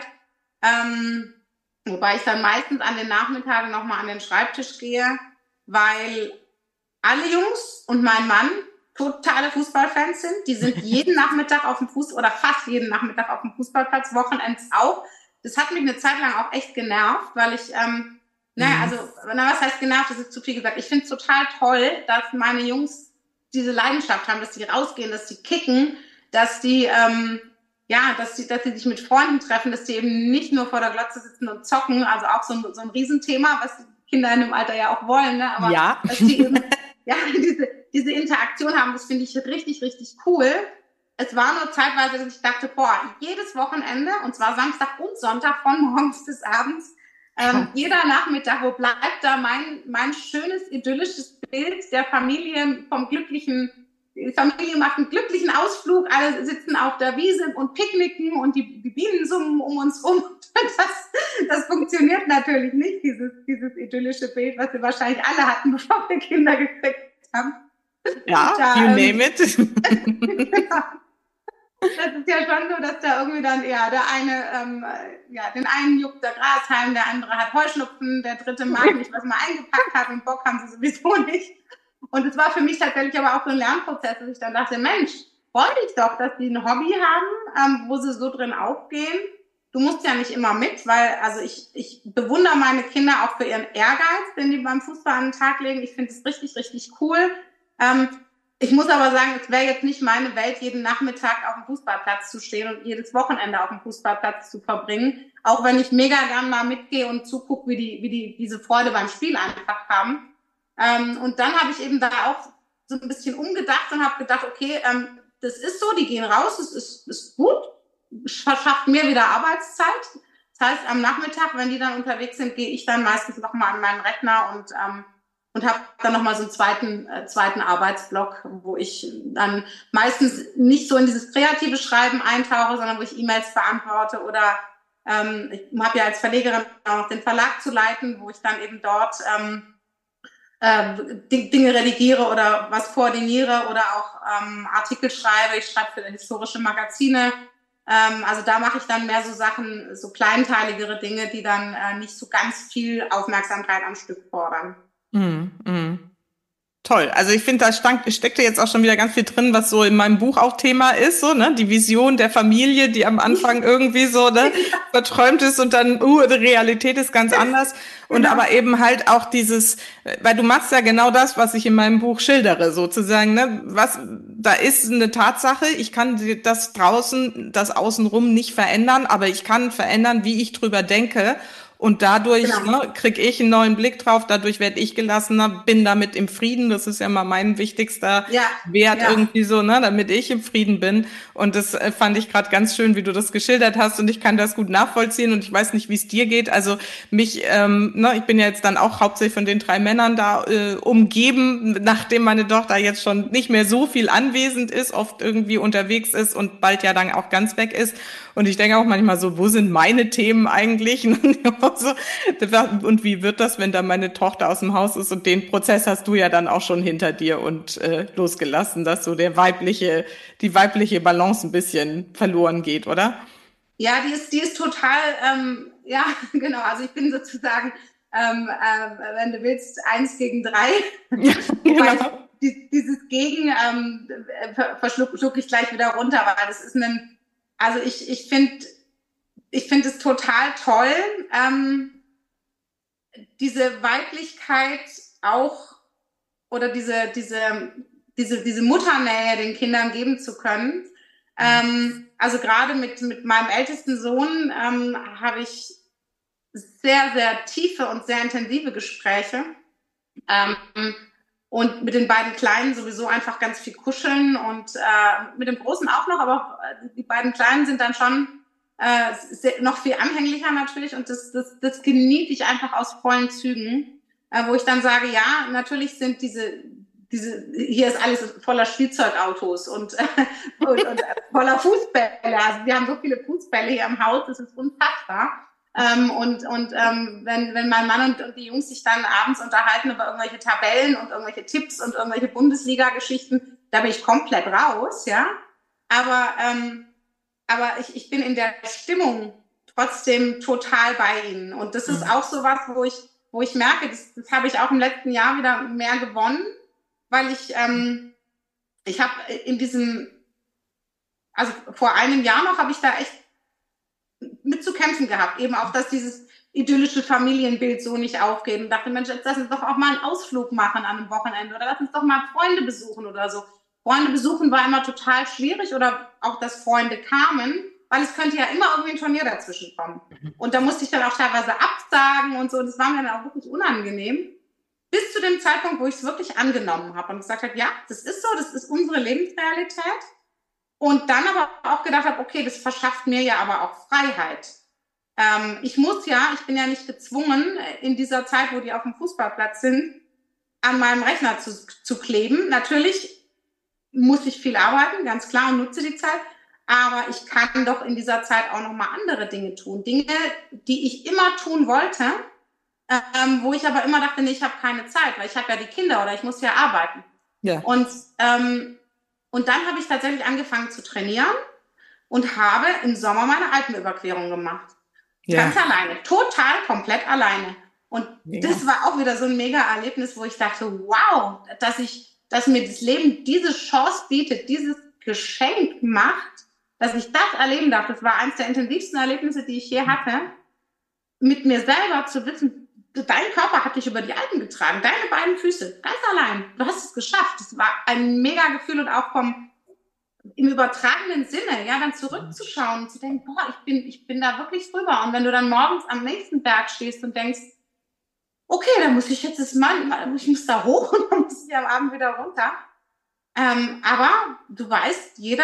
Ähm, wobei ich dann meistens an den Nachmittagen nochmal an den Schreibtisch gehe, weil alle Jungs und mein Mann totale Fußballfans sind. Die sind jeden Nachmittag auf dem Fuß oder fast jeden Nachmittag auf dem Fußballplatz, Wochenends auch. Das hat mich eine Zeit lang auch echt genervt, weil ich, ähm, naja, also, na, was heißt genervt, das ist zu viel gesagt. Ich finde es total toll, dass meine Jungs diese Leidenschaft haben, dass die rausgehen, dass die kicken, dass die, ähm, ja, dass sie, dass sie sich mit Freunden treffen, dass die eben nicht nur vor der Glotze sitzen und zocken, also auch so ein, so ein Riesenthema, was Kinder in dem Alter ja auch wollen, ne? Aber ja. dass die eben, ja, diese, diese Interaktion haben, das finde ich richtig, richtig cool. Es war nur zeitweise, dass ich dachte, boah, jedes Wochenende, und zwar Samstag und Sonntag von morgens bis abends, ähm, jeder Nachmittag, wo bleibt da mein, mein schönes, idyllisches Bild der Familie vom glücklichen Die Familie macht einen glücklichen Ausflug, alle sitzen auf der Wiese und picknicken und die, die Bienen summen um uns rum. Das, das funktioniert natürlich nicht, dieses, dieses idyllische Bild, was wir wahrscheinlich alle hatten, bevor wir Kinder gekriegt haben. Ja, da, you ähm, name it. Genau. Das ist ja schon so, dass da irgendwie dann, ja, der eine, ähm, ja, den einen juckt der Grashalm, der andere hat Heuschnupfen, der dritte mag nicht, was man eingepackt hat und Bock haben sie sowieso nicht. Und es war für mich tatsächlich aber auch so ein Lernprozess, dass ich dann dachte, Mensch, wollte ich doch, dass die ein Hobby haben, ähm, wo sie so drin aufgehen. Du musst ja nicht immer mit, weil, also ich, ich bewundere meine Kinder auch für ihren Ehrgeiz, den die beim Fußball an den Tag legen. Ich finde es richtig, richtig cool. Ähm, ich muss aber sagen, es wäre jetzt nicht meine Welt, jeden Nachmittag auf dem Fußballplatz zu stehen und jedes Wochenende auf dem Fußballplatz zu verbringen. Auch wenn ich mega gern mal mitgehe und zugucke, wie die, wie die diese Freude beim Spiel einfach haben. Ähm, und dann habe ich eben da auch so ein bisschen umgedacht und habe gedacht, okay, ähm, das ist so, die gehen raus, das ist, ist gut, verschafft mir wieder Arbeitszeit. Das heißt, am Nachmittag, wenn die dann unterwegs sind, gehe ich dann meistens nochmal an meinen Rechner und ähm, und habe dann nochmal so einen zweiten äh, zweiten Arbeitsblock, wo ich dann meistens nicht so in dieses kreative Schreiben eintauche, sondern wo ich E-Mails beantworte oder ähm, ich habe ja als Verlegerin auch noch den Verlag zu leiten, wo ich dann eben dort ähm, äh, Dinge redigiere oder was koordiniere oder auch ähm, Artikel schreibe. Ich schreibe für historische Magazine. Ähm, also da mache ich dann mehr so Sachen, so kleinteiligere Dinge, die dann äh, nicht so ganz viel Aufmerksamkeit am Stück fordern. Mm, mm. Toll. Also ich finde, da stank, steckte jetzt auch schon wieder ganz viel drin, was so in meinem Buch auch Thema ist, so, ne? Die Vision der Familie, die am Anfang irgendwie so, ne, verträumt ist und dann, uh, die Realität ist ganz anders. Und genau. Aber eben halt auch dieses, weil du machst ja genau das, was ich in meinem Buch schildere, sozusagen, ne? Was, da ist eine Tatsache, ich kann das draußen, das Außenrum nicht verändern, aber ich kann verändern, wie ich drüber denke. Und dadurch Genau. ne, kriege ich einen neuen Blick drauf, dadurch werde ich gelassener, bin damit im Frieden. Das ist ja mal mein wichtigster Ja, Wert ja. irgendwie so, ne, damit ich im Frieden bin. Und das äh, fand ich gerade ganz schön, wie du das geschildert hast. Und ich kann das gut nachvollziehen. Und ich weiß nicht, wie es dir geht. Also mich, ähm, ne, ich bin ja jetzt dann auch hauptsächlich von den drei Männern da äh, umgeben, nachdem meine Tochter jetzt schon nicht mehr so viel anwesend ist, oft irgendwie unterwegs ist und bald ja dann auch ganz weg ist. Und ich denke auch manchmal so, wo sind meine Themen eigentlich? Und wie wird das, wenn da meine Tochter aus dem Haus ist? Und den Prozess hast du ja dann auch schon hinter dir und äh, losgelassen, dass so der weibliche, die weibliche Balance ein bisschen verloren geht, oder? Ja, die ist, die ist total, ähm, ja, genau. Also ich bin sozusagen, ähm, äh, wenn du willst, eins gegen drei. Ja, Wobei genau. ich, die, dieses Gegen ähm, verschluck schluck ich gleich wieder runter, weil das ist ein, also ich, ich finde, ich finde es total toll, ähm, diese Weiblichkeit auch oder diese, diese, diese, diese Mutternähe den Kindern geben zu können. Ähm, also gerade mit, mit meinem ältesten Sohn ähm, habe ich sehr, sehr tiefe und sehr intensive Gespräche. Ähm, und mit den beiden Kleinen sowieso einfach ganz viel kuscheln und äh, mit dem Großen auch noch, aber die beiden Kleinen sind dann schon äh, sehr, noch viel anhänglicher natürlich und das, das, das genieße ich einfach aus vollen Zügen, äh, wo ich dann sage, ja, natürlich sind diese, diese, hier ist alles voller Spielzeugautos und, äh, und, und voller Fußbälle. Also wir haben so viele Fußbälle hier im Haus, das ist unfassbar. Ähm, und und ähm, wenn, wenn mein Mann und, und die Jungs sich dann abends unterhalten über irgendwelche Tabellen und irgendwelche Tipps und irgendwelche Bundesliga-Geschichten, da bin ich komplett raus, ja. Aber, ähm, aber ich, ich bin in der Stimmung trotzdem total bei ihnen. Und das ist auch so was, wo ich, wo ich merke, das, das habe ich auch im letzten Jahr wieder mehr gewonnen, weil ich, ähm, ich habe in diesem, also vor einem Jahr noch habe ich da echt mit zu kämpfen gehabt, eben auch, dass dieses idyllische Familienbild so nicht aufgeht und dachte, Mensch, jetzt lass uns doch auch mal einen Ausflug machen an einem Wochenende oder lass uns doch mal Freunde besuchen oder so. Freunde besuchen war immer total schwierig oder auch, dass Freunde kamen, weil es könnte ja immer irgendwie ein Turnier dazwischen kommen. Und da musste ich dann auch teilweise absagen und so und das war mir dann auch wirklich unangenehm. Bis zu dem Zeitpunkt, wo ich es wirklich angenommen habe und gesagt habe, ja, das ist so, das ist unsere Lebensrealität. Und dann aber auch gedacht habe, okay, das verschafft mir ja aber auch Freiheit. Ähm, ich muss ja, ich bin ja nicht gezwungen, in dieser Zeit, wo die auf dem Fußballplatz sind, an meinem Rechner zu, zu kleben. Natürlich muss ich viel arbeiten, ganz klar, und nutze die Zeit. Aber ich kann doch in dieser Zeit auch nochmal andere Dinge tun. Dinge, die ich immer tun wollte, ähm, wo ich aber immer dachte, nee, ich habe keine Zeit, weil ich habe ja die Kinder oder ich muss ja arbeiten. Ja. Und ähm, Und dann habe ich tatsächlich angefangen zu trainieren und habe im Sommer meine Alpenüberquerung gemacht. Ja. Ganz alleine, total, komplett alleine. Und ja. Das war auch wieder so ein Mega-Erlebnis, wo ich dachte, wow, dass ich, dass mir das Leben diese Chance bietet, dieses Geschenk macht, dass ich das erleben darf. Das war eines der intensivsten Erlebnisse, die ich je hatte, mit mir selber zu wissen, dein Körper hat dich über die Alpen getragen, deine beiden Füße, ganz allein. Du hast es geschafft. Das war ein mega Gefühl und auch vom, im übertragenen Sinne, ja, dann zurückzuschauen und zu denken, boah, ich bin, ich bin da wirklich drüber. Und wenn du dann morgens am nächsten Berg stehst und denkst, okay, dann muss ich jetzt das mal, ich muss da hoch und dann muss ich am Abend wieder runter. Ähm, aber du weißt, jeder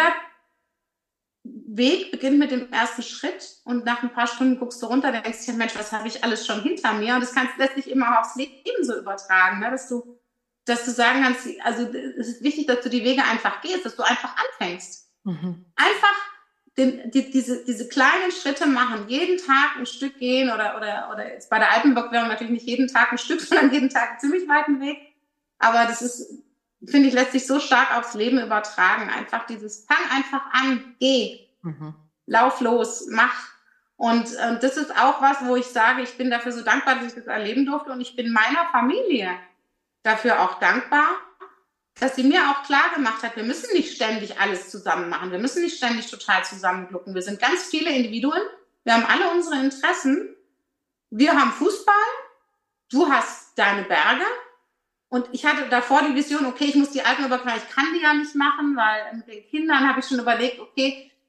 Weg beginnt mit dem ersten Schritt und nach ein paar Stunden guckst du runter, denkst dir, Mensch, was habe ich alles schon hinter mir? Und das kannst lässt sich immer aufs Leben so übertragen, ne? dass du, dass du sagen kannst, also es ist wichtig, dass du die Wege einfach gehst, dass du einfach anfängst. Mhm. Einfach den, die, diese, diese kleinen Schritte machen, jeden Tag ein Stück gehen oder, oder, oder jetzt bei der Alpenüberquerung natürlich nicht jeden Tag ein Stück, sondern jeden Tag einen ziemlich weiten Weg. Aber das ist, finde ich, lässt sich so stark aufs Leben übertragen. Einfach dieses, fang einfach an, geh, mhm. lauf los, mach. Und, und das ist auch was, wo ich sage, ich bin dafür so dankbar, dass ich das erleben durfte und ich bin meiner Familie dafür auch dankbar, dass sie mir auch klar gemacht hat, wir müssen nicht ständig alles zusammen machen, wir müssen nicht ständig total zusammenglucken. Wir sind ganz viele Individuen, wir haben alle unsere Interessen, wir haben Fußball, du hast deine Berge. Und ich hatte davor die Vision, okay, ich muss die Alpen überqueren, ich kann die ja nicht machen, weil mit den Kindern habe ich schon überlegt, okay,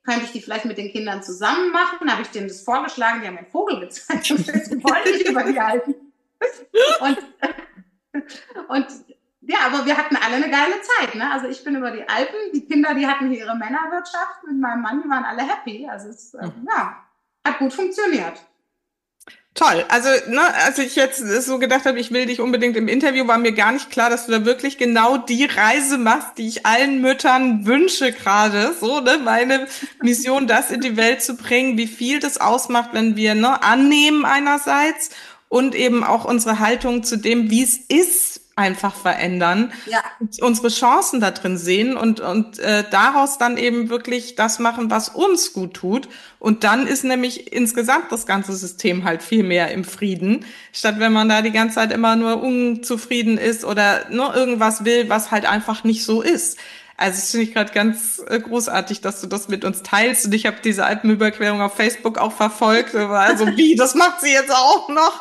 könnte ich die vielleicht mit den Kindern zusammen machen? Dann habe ich denen das vorgeschlagen, die haben mir einen Vogel gezeigt und wollte ich über die halten. Und, und ja, aber wir hatten alle eine geile Zeit. Ne? Also ich bin über die Alpen, die Kinder, die hatten hier ihre Männerwirtschaft mit meinem Mann, die waren alle happy. Also es äh, ja, hat gut funktioniert. Toll. Also, ne, als ich jetzt so gedacht habe, ich will dich unbedingt im Interview, war mir gar nicht klar, dass du da wirklich genau die Reise machst, die ich allen Müttern wünsche gerade. So, ne, meine Mission, das in die Welt zu bringen, wie viel das ausmacht, wenn wir, ne, annehmen einerseits und eben auch unsere Haltung zu dem, wie es ist, einfach verändern, ja. unsere Chancen da drin sehen und und äh, daraus dann eben wirklich das machen, was uns gut tut. Und dann ist nämlich insgesamt das ganze System halt viel mehr im Frieden, statt wenn man da die ganze Zeit immer nur unzufrieden ist oder nur irgendwas will, was halt einfach nicht so ist. Also das finde ich gerade ganz äh, großartig, dass du das mit uns teilst. Und ich habe diese Alpenüberquerung auf Facebook auch verfolgt. Also wie, das macht sie jetzt auch noch?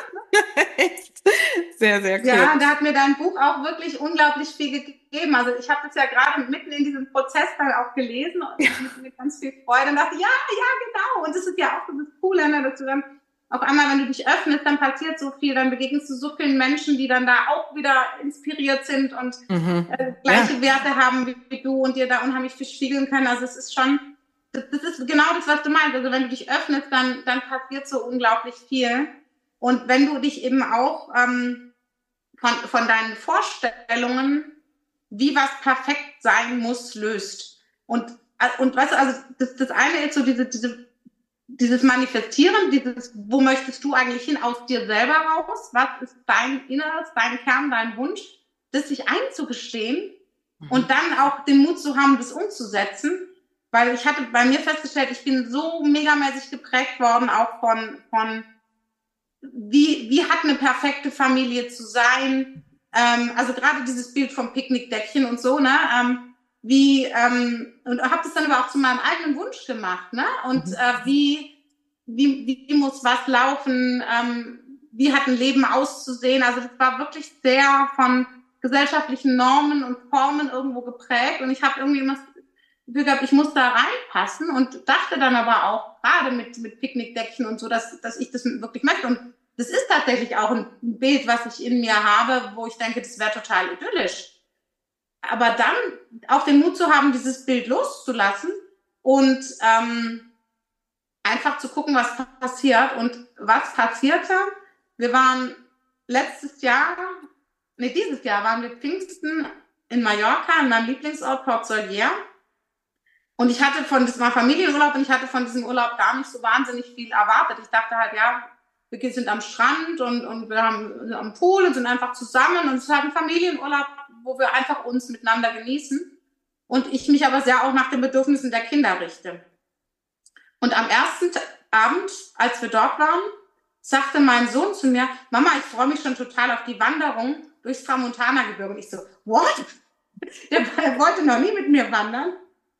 Sehr, sehr cool. Ja, da hat mir dein Buch auch wirklich unglaublich viel gegeben. Also ich habe das ja gerade mitten in diesem Prozess dann auch gelesen und ja. mit ganz viel Freude und dachte, ja, ja, genau. Und das ist ja auch so das Coole, ne, dass du dann auf einmal, wenn du dich öffnest, dann passiert so viel, dann begegnest du so vielen Menschen, die dann da auch wieder inspiriert sind und mhm. äh, gleiche ja. Werte haben wie, wie du und dir da unheimlich viel spiegeln können. Also es ist schon, das, das ist genau das, was du meinst. Also wenn du dich öffnest, dann, dann passiert so unglaublich viel. Und wenn du dich eben auch ähm, von, von deinen Vorstellungen, wie was perfekt sein muss, löst. Und, und weißt du, also das, das eine ist so diese, diese, dieses Manifestieren, dieses, wo möchtest du eigentlich hin aus dir selber raus? Was ist dein Inneres, dein Kern, dein Wunsch? Das sich einzugestehen mhm. und dann auch den Mut zu haben, das umzusetzen. Weil ich hatte bei mir festgestellt, ich bin so megamäßig geprägt worden, auch von, von Wie, wie hat eine perfekte Familie zu sein? Ähm, also gerade dieses Bild vom Picknickdeckchen und so, ne? Ähm, wie ähm, und habe das dann aber auch zu meinem eigenen Wunsch gemacht, ne? Und mhm. äh, wie, wie wie muss was laufen? Ähm, wie hat ein Leben auszusehen? Also das war wirklich sehr von gesellschaftlichen Normen und Formen irgendwo geprägt und ich habe irgendwie immer das Gefühl gehabt, ich muss da reinpassen und dachte dann aber auch gerade mit mit Picknickdeckchen und so, dass dass ich das wirklich möchte und das ist tatsächlich auch ein Bild, was ich in mir habe, wo ich denke, das wäre total idyllisch. Aber dann auch den Mut zu haben, dieses Bild loszulassen und ähm, einfach zu gucken, was passiert. Und was passierte? Wir waren letztes Jahr, nee, dieses Jahr waren wir Pfingsten in Mallorca, in meinem Lieblingsort Port Solier. Und ich hatte von, das war Familienurlaub und ich hatte von diesem Urlaub gar nicht so wahnsinnig viel erwartet. Ich dachte halt, ja, wir sind am Strand und, und wir haben am Pool und sind einfach zusammen und es ist halt ein Familienurlaub, wo wir einfach uns miteinander genießen und ich mich aber sehr auch nach den Bedürfnissen der Kinder richte. Und am ersten Abend, als wir dort waren, sagte mein Sohn zu mir, Mama, ich freue mich schon total auf die Wanderung durchs Tramontana-Gebirge. Und ich so, what? Der, der wollte noch nie mit mir wandern.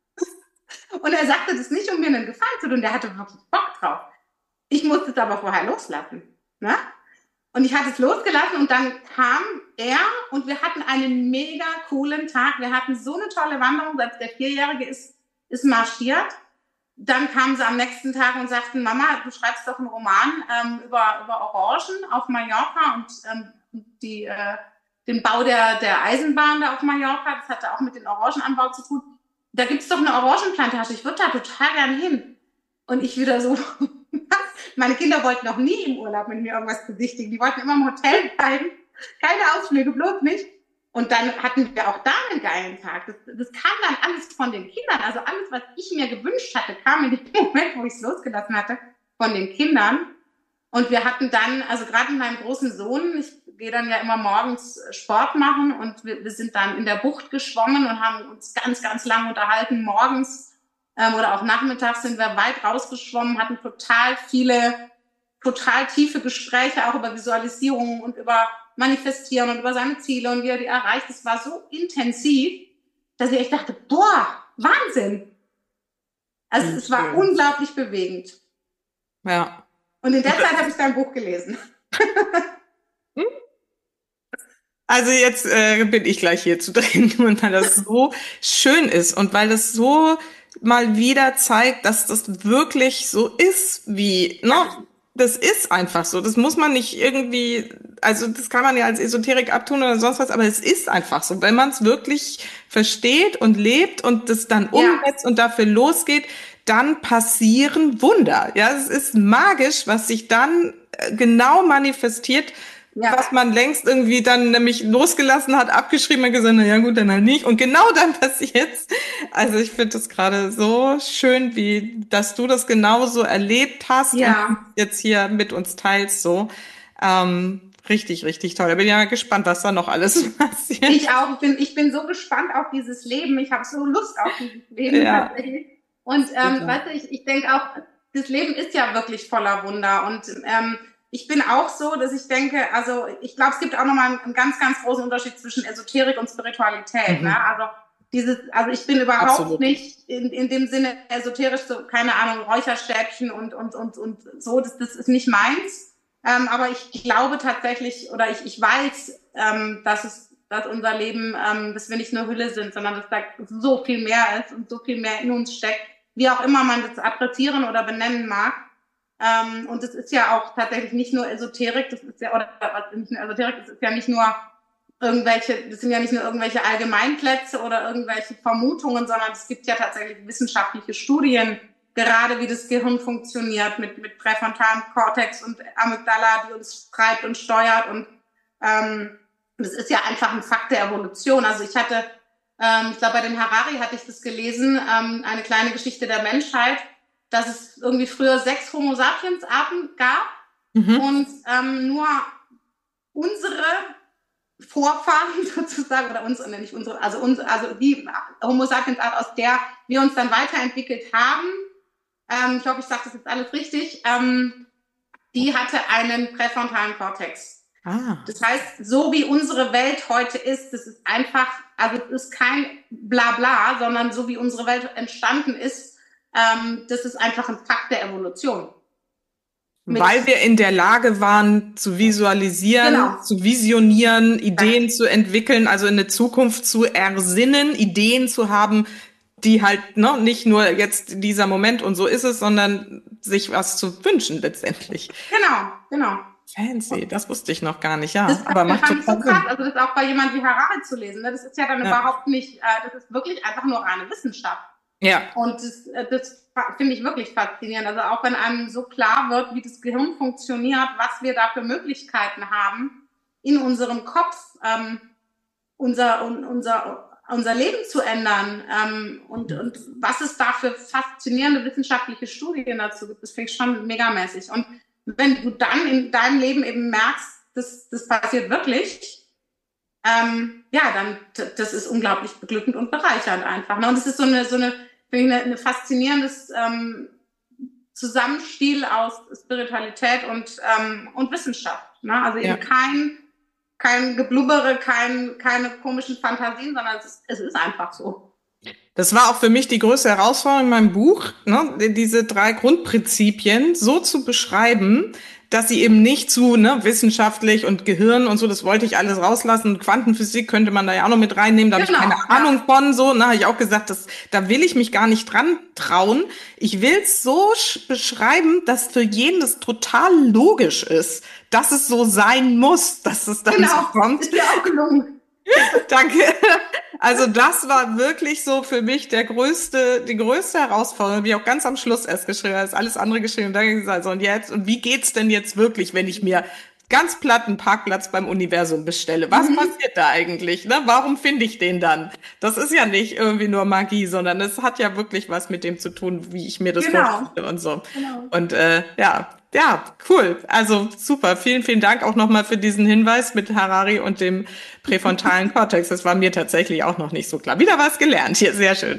Und er sagte das nicht, um mir einen Gefallen zu tun, der hatte wirklich Bock drauf. Ich musste es aber vorher loslassen. Ne? Und ich hatte es losgelassen und dann kam er und wir hatten einen mega coolen Tag. Wir hatten so eine tolle Wanderung, selbst der Vierjährige ist, ist marschiert. Dann kamen sie am nächsten Tag und sagten, Mama, du schreibst doch einen Roman ähm, über, über Orangen auf Mallorca und ähm, die, äh, den Bau der, der Eisenbahn da auf Mallorca. Das hatte auch mit dem Orangenanbau zu tun. Da gibt es doch eine Orangenplantage. Ich würde da total gerne hin. Und ich wieder so... Meine Kinder wollten noch nie im Urlaub mit mir irgendwas besichtigen. Die wollten immer im Hotel bleiben. Keine Ausflüge, bloß nicht. Und dann hatten wir auch da einen geilen Tag. Das, das kam dann alles von den Kindern. Also alles, was ich mir gewünscht hatte, kam in dem Moment, wo ich es losgelassen hatte, von den Kindern. Und wir hatten dann, also gerade mit meinem großen Sohn, ich gehe dann ja immer morgens Sport machen und wir, wir sind dann in der Bucht geschwommen und haben uns ganz, ganz lang unterhalten morgens. Ähm, oder auch nachmittags sind wir weit rausgeschwommen, hatten total viele, total tiefe Gespräche, auch über Visualisierung und über Manifestieren und über seine Ziele und wie er die erreicht. Das war so intensiv, dass ich echt dachte, boah, Wahnsinn. Also es war unglaublich bewegend. Ja. Und in der Zeit habe ich dein Buch gelesen. Also jetzt äh, bin ich gleich hier zu drehen und weil das so schön ist und weil das so mal wieder zeigt, dass das wirklich so ist, wie, ne? Das ist einfach so. Das muss man nicht irgendwie, also das kann man ja als Esoterik abtun oder sonst was, aber es ist einfach so. Wenn man es wirklich versteht und lebt und das dann umsetzt ja. und dafür losgeht, dann passieren Wunder. Ja, es ist magisch, was sich dann genau manifestiert, ja. was man längst irgendwie dann nämlich losgelassen hat, abgeschrieben und gesagt, na ja gut, dann halt nicht. Und genau dann passiert's. Also ich finde das gerade so schön, wie, dass du das genauso erlebt hast ja. und jetzt hier mit uns teilst, so. Ähm, richtig, richtig toll. Da bin ich ja gespannt, was da noch alles passiert. Ich auch. Ich bin, ich bin so gespannt auf dieses Leben. Ich habe so Lust auf dieses Leben ja. tatsächlich. Und, ähm, weißt du, ich, ich denke auch, das Leben ist ja wirklich voller Wunder und, ähm, ich bin auch so, dass ich denke, also ich glaube, es gibt auch nochmal einen ganz, ganz großen Unterschied zwischen Esoterik und Spiritualität. Mhm. Ne? Also dieses, also ich bin überhaupt Absolut. nicht in, in dem Sinne esoterisch, so keine Ahnung, Räucherstäbchen und und und und so. Das, das ist nicht meins. Ähm, aber ich glaube tatsächlich oder ich ich weiß, ähm, dass es, dass unser Leben, ähm, dass wir nicht nur Hülle sind, sondern dass da so viel mehr ist und so viel mehr in uns steckt, wie auch immer man das adressieren oder benennen mag. Ähm, und es ist ja auch tatsächlich nicht nur Esoterik, das ist ja, oder nicht nur Esoterik, das ist ja nicht nur irgendwelche, das sind ja nicht nur irgendwelche Allgemeinplätze oder irgendwelche Vermutungen, sondern es gibt ja tatsächlich wissenschaftliche Studien, gerade wie das Gehirn funktioniert mit, mit präfrontalem Kortex und Amygdala, die uns treibt und steuert und, ähm, das ist ja einfach ein Fakt der Evolution. Also ich hatte, ähm, ich glaube bei dem Harari hatte ich das gelesen, ähm, eine kleine Geschichte der Menschheit, dass es irgendwie früher sechs Homo sapiens Arten gab mhm. und ähm, nur unsere Vorfahren sozusagen, oder unsere, ne, nicht unsere, also unsere, also die Homo sapiens Art, aus der wir uns dann weiterentwickelt haben, ähm, ich hoffe, ich sage das jetzt alles richtig, ähm, die hatte einen präfrontalen Kortex. Ah. Das heißt, so wie unsere Welt heute ist, das ist einfach, also es ist kein Blabla, sondern so wie unsere Welt entstanden ist, Ähm, das ist einfach ein Fakt der Evolution. Mit Weil wir in der Lage waren, zu visualisieren, genau. zu visionieren, Ideen ja. zu entwickeln, also in eine Zukunft zu ersinnen, Ideen zu haben, die halt ne, nicht nur jetzt dieser Moment und so ist es, sondern sich was zu wünschen letztendlich. Genau, genau. Fancy, das wusste ich noch gar nicht, ja. Das aber macht fand ich so krass, also das auch bei jemand wie Harari zu lesen, ne? Das ist ja dann ja. überhaupt nicht, äh, das ist wirklich einfach nur reine Wissenschaft. Ja. Und das, das finde ich wirklich faszinierend. Also auch wenn einem so klar wird, wie das Gehirn funktioniert, was wir da für Möglichkeiten haben, in unserem Kopf ähm, unser, unser, unser Leben zu ändern ähm, und, und was es da für faszinierende wissenschaftliche Studien dazu gibt, das finde ich schon megamäßig. Und wenn du dann in deinem Leben eben merkst, dass das passiert wirklich, ähm, ja, dann das ist unglaublich beglückend und bereichernd einfach. Ne? Und es ist so eine, so eine Eine, eine faszinierendes ähm, Zusammenspiel aus Spiritualität und ähm, und Wissenschaft. Ne? Also eben ja. kein kein Geblubbere, kein keine komischen Fantasien, sondern es ist, es ist einfach so. Das war auch für mich die größte Herausforderung in meinem Buch, ne? Diese drei Grundprinzipien so zu beschreiben, dass sie eben nicht zu ne, wissenschaftlich und Gehirn und so, das wollte ich alles rauslassen. Quantenphysik könnte man da ja auch noch mit reinnehmen, da genau, habe ich keine ja. Ahnung von. So, na, habe ich auch gesagt, das, da will ich mich gar nicht dran trauen. Ich will es so beschreiben, dass für jeden das total logisch ist, dass es so sein muss, dass es dann genau, so kommt. Ist dir auch gelungen. Danke. Also das war wirklich so für mich der größte, die größte Herausforderung, wie ich auch ganz am Schluss erst geschrieben habe, ist alles andere geschrieben und dann gesagt, so und jetzt, und wie geht's denn jetzt wirklich, wenn ich mir ganz platt einen Parkplatz beim Universum bestelle? Was mhm. passiert da eigentlich? Ne? Warum finde ich den dann? Das ist ja nicht irgendwie nur Magie, sondern es hat ja wirklich was mit dem zu tun, wie ich mir das genau. vorstelle und so. Genau. Und äh, ja, ja, cool. Also super. Vielen, vielen Dank auch nochmal für diesen Hinweis mit Harari und dem präfrontalen Kortex. Das war mir tatsächlich auch noch nicht so klar. Wieder was gelernt hier. Sehr schön.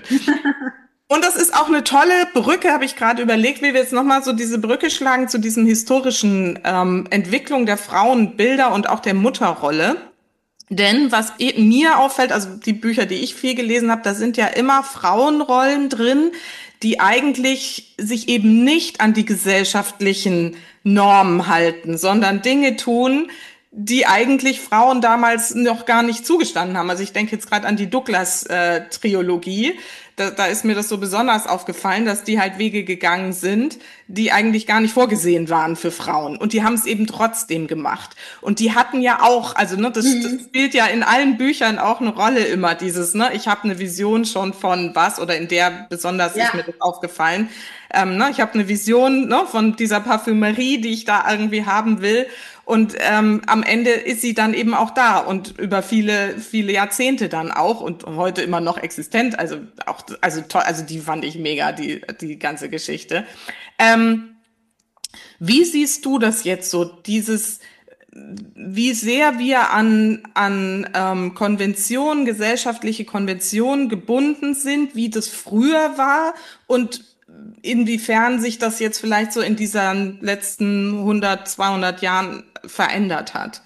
Und das ist auch eine tolle Brücke, habe ich gerade überlegt, wie wir jetzt nochmal so diese Brücke schlagen zu diesem historischen ähm, Entwicklung der Frauenbilder und auch der Mutterrolle. Denn was mir auffällt, also die Bücher, die ich viel gelesen habe, da sind ja immer Frauenrollen drin, die eigentlich sich eben nicht an die gesellschaftlichen Normen halten, sondern Dinge tun, die eigentlich Frauen damals noch gar nicht zugestanden haben. Also ich denke jetzt gerade an die Douglas-Trilogie. Da, da ist mir das so besonders aufgefallen, dass die halt Wege gegangen sind, die eigentlich gar nicht vorgesehen waren für Frauen. Und die haben es eben trotzdem gemacht. Und die hatten ja auch, also ne, das, das Mhm. spielt ja in allen Büchern auch eine Rolle immer, dieses, ne, ich habe eine Vision schon von was, oder in der besonders ist Ja. mir das aufgefallen. Ähm, ne, ich habe eine Vision, ne, von dieser Parfümerie, die ich da irgendwie haben will. Und ähm, am Ende ist sie dann eben auch da und über viele, viele Jahrzehnte dann auch und heute immer noch existent. Also auch, also toll, also die fand ich mega, die, die ganze Geschichte. Ähm, wie siehst du das jetzt so, dieses, wie sehr wir an, an ähm, Konventionen, gesellschaftliche Konventionen gebunden sind, wie das früher war und inwiefern sich das jetzt vielleicht so in diesen letzten hundert, zweihundert Jahren verändert hat?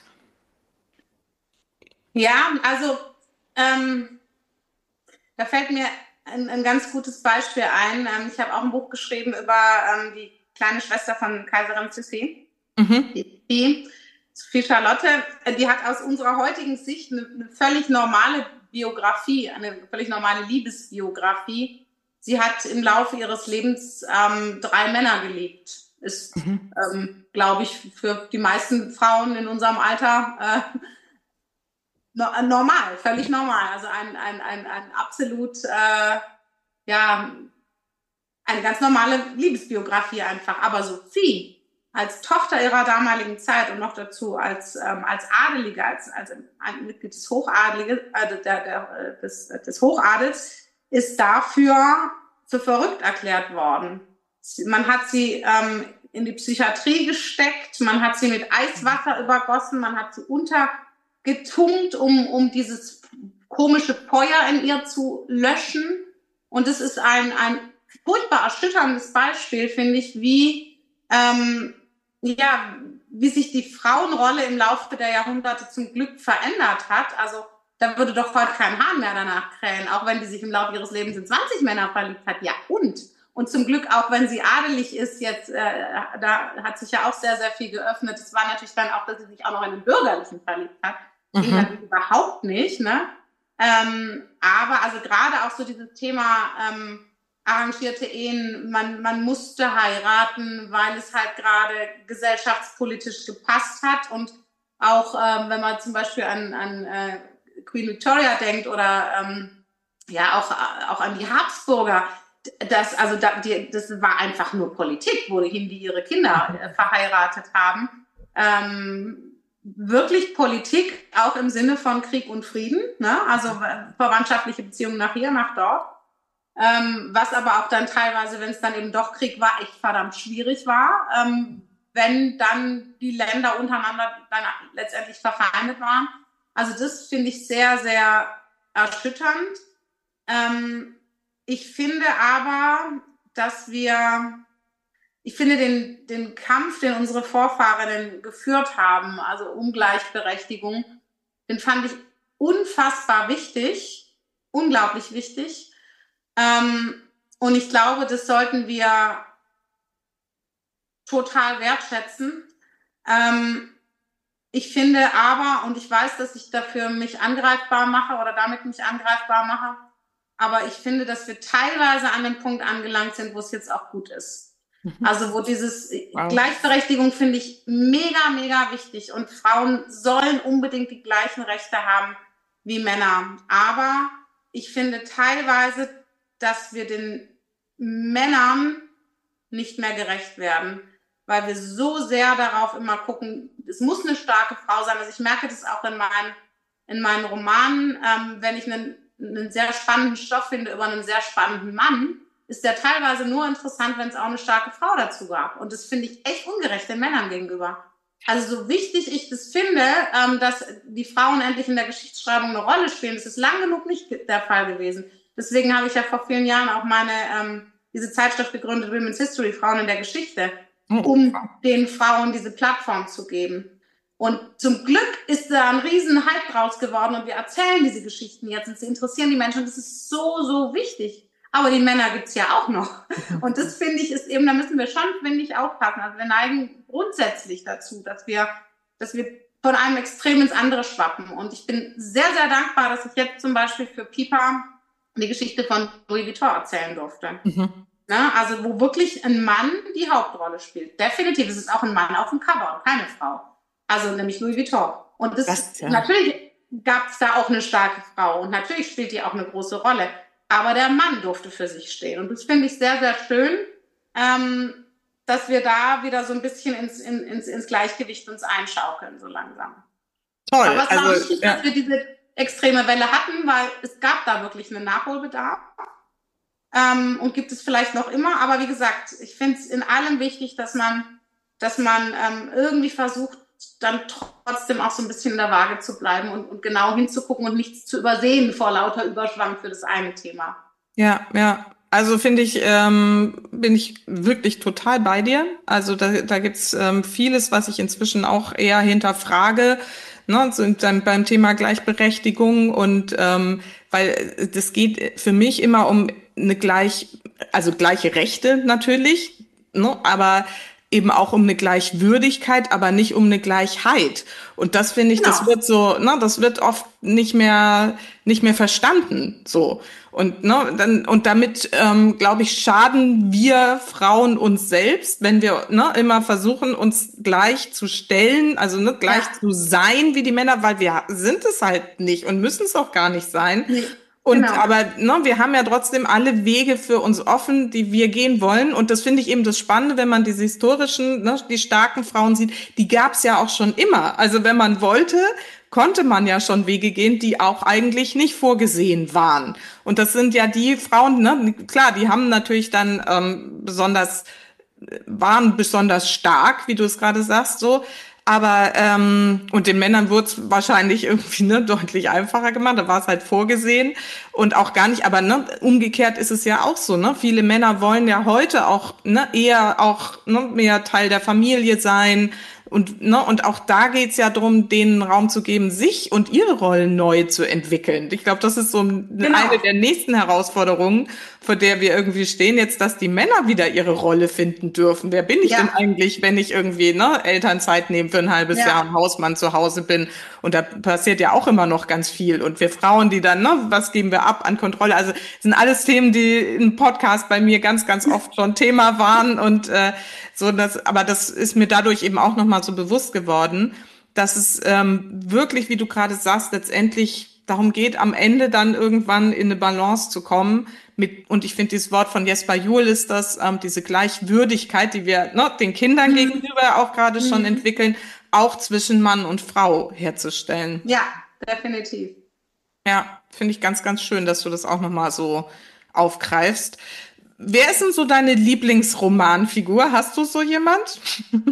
Ja, also ähm, da fällt mir ein, ein ganz gutes Beispiel ein. Ähm, ich habe auch ein Buch geschrieben über ähm, die kleine Schwester von Kaiserin Sissi, Mhm. die, die Sophie Charlotte. Die hat aus unserer heutigen Sicht eine, eine völlig normale Biografie, eine völlig normale Liebesbiografie. Sie hat im Laufe ihres Lebens ähm, drei Männer geliebt. Ist, Mhm. ähm, glaube ich, für die meisten Frauen in unserem Alter äh, normal, völlig normal. Also ein, ein, ein, ein absolut, äh, ja, eine ganz normale Liebesbiografie einfach. Aber Sophie, als Tochter ihrer damaligen Zeit und noch dazu als, ähm, als Adelige, als, als ein Mitglied des Hochadeligen, äh, der, der, des, des Hochadels, ist dafür für verrückt erklärt worden. Man hat sie ähm, in die Psychiatrie gesteckt, man hat sie mit Eiswasser übergossen, man hat sie untergetunkt, um, um dieses komische Feuer in ihr zu löschen. Und es ist ein, ein furchtbar erschütterndes Beispiel, finde ich, wie, ähm, ja, wie sich die Frauenrolle im Laufe der Jahrhunderte zum Glück verändert hat. Also da würde doch heute kein Hahn mehr danach krähen, auch wenn die sich im Laufe ihres Lebens in zwanzig Männer verliebt hat. Ja, und? Und zum Glück, auch wenn sie adelig ist, jetzt, äh, da hat sich ja auch sehr, sehr viel geöffnet. Es war natürlich dann auch, dass sie sich auch noch in den Bürgerlichen verliebt hat. Das ging Mhm. natürlich überhaupt nicht, ne? Ähm, aber also gerade auch so dieses Thema ähm, arrangierte Ehen, man, man musste heiraten, weil es halt gerade gesellschaftspolitisch gepasst hat. Und auch ähm, wenn man zum Beispiel an, an äh, Queen Victoria denkt oder ähm, ja auch, auch an die Habsburger, das, also da, die, das war einfach nur Politik, wohin die ihre Kinder äh, verheiratet haben. Ähm, wirklich Politik, auch im Sinne von Krieg und Frieden, ne? Also äh, verwandtschaftliche Beziehungen nach hier, nach dort. Ähm, was aber auch dann teilweise, wenn es dann eben doch Krieg war, echt verdammt schwierig war, ähm, wenn dann die Länder untereinander dann letztendlich verfeindet waren. Also das finde ich sehr, sehr erschütternd. Ähm, ich finde aber, dass wir, ich finde den, den Kampf, den unsere Vorfahren geführt haben, also um Gleichberechtigung, den fand ich unfassbar wichtig, unglaublich wichtig. Ähm, und ich glaube, das sollten wir total wertschätzen. Ähm, ich finde aber, und ich weiß, dass ich dafür mich angreifbar mache oder damit mich angreifbar mache, aber ich finde, dass wir teilweise an dem Punkt angelangt sind, wo es jetzt auch gut ist. Also wo dieses Wow. Gleichberechtigung finde ich mega, mega wichtig. Und Frauen sollen unbedingt die gleichen Rechte haben wie Männer. Aber ich finde teilweise, dass wir den Männern nicht mehr gerecht werden, weil wir so sehr darauf immer gucken, es muss eine starke Frau sein. Also ich merke das auch in meinen, in meinen Romanen, ähm, wenn ich einen, einen sehr spannenden Stoff finde über einen sehr spannenden Mann, ist der teilweise nur interessant, wenn es auch eine starke Frau dazu gab. Und das finde ich echt ungerecht den Männern gegenüber. Also so wichtig ich das finde, ähm, dass die Frauen endlich in der Geschichtsschreibung eine Rolle spielen, das ist lang genug nicht der Fall gewesen. Deswegen habe ich ja vor vielen Jahren auch meine ähm, diese Zeitschrift gegründet, Women's History, Frauen in der Geschichte, um den Frauen diese Plattform zu geben. Und zum Glück ist da ein riesen Hype draus geworden und wir erzählen diese Geschichten jetzt und sie interessieren die Menschen und das ist so, so wichtig. Aber die Männer gibt's ja auch noch. Und das finde ich ist eben, da müssen wir schon, finde ich, aufpassen. Also wir neigen grundsätzlich dazu, dass wir, dass wir von einem Extrem ins andere schwappen. Und ich bin sehr, sehr dankbar, dass ich jetzt zum Beispiel für Pipa die Geschichte von Louis Vuitton erzählen durfte. Mhm. Ne? Also wo wirklich ein Mann die Hauptrolle spielt. Definitiv, es ist auch ein Mann auf dem Cover und keine Frau. Also nämlich Louis Vuitton. Und das, das ja. Natürlich gab es da auch eine starke Frau und natürlich spielt die auch eine große Rolle. Aber der Mann durfte für sich stehen. Und das finde ich sehr, sehr schön, ähm, dass wir da wieder so ein bisschen ins, in, ins, ins Gleichgewicht uns einschaukeln, so langsam. Toll. Aber es war also, wichtig, ja. dass wir diese extreme Welle hatten, weil es gab da wirklich einen Nachholbedarf. Ähm, und gibt es vielleicht noch immer. Aber wie gesagt, ich finde es in allem wichtig, dass man, dass man ähm, irgendwie versucht, dann trotzdem auch so ein bisschen in der Waage zu bleiben und, und genau hinzugucken und nichts zu übersehen vor lauter Überschwang für das eine Thema. Ja, ja. Also finde ich, ähm, bin ich wirklich total bei dir. Also da, da gibt's ähm, vieles, was ich inzwischen auch eher hinterfrage, ne, sind dann beim Thema Gleichberechtigung und ähm, weil das geht für mich immer um eine gleich, also gleiche Rechte natürlich, ne, aber eben auch um eine Gleichwürdigkeit, aber nicht um eine Gleichheit. Und das finde ich, genau. das wird so, ne, das wird oft nicht mehr, nicht mehr verstanden, so. Und, ne, dann, und damit, ähm, glaube ich, schaden wir Frauen uns selbst, wenn wir, ne, immer versuchen, uns gleich zu stellen, also, ne, gleich ja. zu sein wie die Männer, weil wir sind es halt nicht und müssen es auch gar nicht sein. Nee. Und genau. aber ne, wir haben ja trotzdem alle Wege für uns offen, die wir gehen wollen. Und das finde ich eben das Spannende, wenn man diese historischen, ne, die starken Frauen sieht, die gab es ja auch schon immer. Also wenn man wollte, konnte man ja schon Wege gehen, die auch eigentlich nicht vorgesehen waren. Und das sind ja die Frauen, ne, klar, die haben natürlich dann ähm, besonders, waren besonders stark, wie du es gerade sagst, so. Aber, ähm, und den Männern wurde es wahrscheinlich irgendwie, ne, deutlich einfacher gemacht, da war es halt vorgesehen und auch gar nicht, aber, ne, umgekehrt ist es ja auch so, ne, viele Männer wollen ja heute auch, ne, eher auch, ne, mehr Teil der Familie sein und, ne, und auch da geht's ja darum, denen Raum zu geben, sich und ihre Rollen neu zu entwickeln. Ich glaube, das ist so genau. eine der nächsten Herausforderungen, vor der wir irgendwie stehen, jetzt, dass die Männer wieder ihre Rolle finden dürfen. Wer bin ich ja. denn eigentlich, wenn ich irgendwie, ne, Elternzeit nehme für ein halbes ja. Jahr und Hausmann zu Hause bin? Und da passiert ja auch immer noch ganz viel. Und wir Frauen, die dann, ne, was geben wir ab an Kontrolle? Also sind alles Themen, die im Podcast bei mir ganz, ganz oft schon Thema waren und äh, so, das, aber das ist mir dadurch eben auch nochmal so bewusst geworden, dass es ähm, wirklich, wie du gerade sagst, letztendlich darum geht, am Ende dann irgendwann in eine Balance zu kommen. Mit, und ich finde, dieses Wort von Jesper Juhl ist das, ähm, diese Gleichwürdigkeit, die wir ne, den Kindern mhm. gegenüber auch gerade mhm. schon entwickeln, auch zwischen Mann und Frau herzustellen. Ja, definitiv. Ja, finde ich ganz, ganz schön, dass du das auch nochmal so aufgreifst. Wer ist denn so deine Lieblingsromanfigur? Hast du so jemand?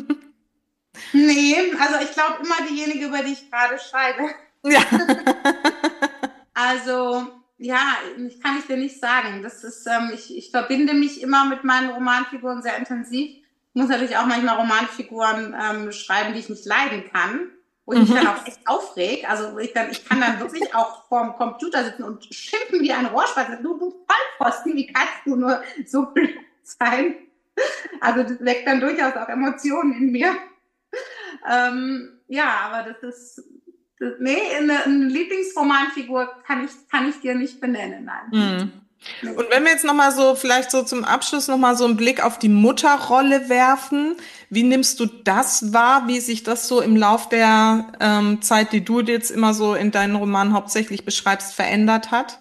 Nee, also ich glaube immer diejenige, über die ich gerade schreibe. Ja. Also, ja, ich kann ich dir nicht sagen. Das ist, ähm, ich, ich verbinde mich immer mit meinen Romanfiguren sehr intensiv. Ich muss natürlich auch manchmal Romanfiguren ähm, schreiben, die ich nicht leiden kann, wo ich mich mhm. dann auch echt aufreg. Also ich, dann, ich kann dann wirklich auch vorm Computer sitzen und schimpfen wie ein Rohrspatz. Du, du Vollpfosten, wie kannst du nur so blöd sein? Also das weckt dann durchaus auch Emotionen in mir. Ähm, ja, aber das ist, das, nee, eine, eine Lieblingsromanfigur kann ich, kann ich dir nicht benennen, nein. Mhm. Nee. Und wenn wir jetzt nochmal so, vielleicht so zum Abschluss nochmal so einen Blick auf die Mutterrolle werfen, wie nimmst du das wahr, wie sich das so im Lauf der ähm, Zeit, die du jetzt immer so in deinen Romanen hauptsächlich beschreibst, verändert hat?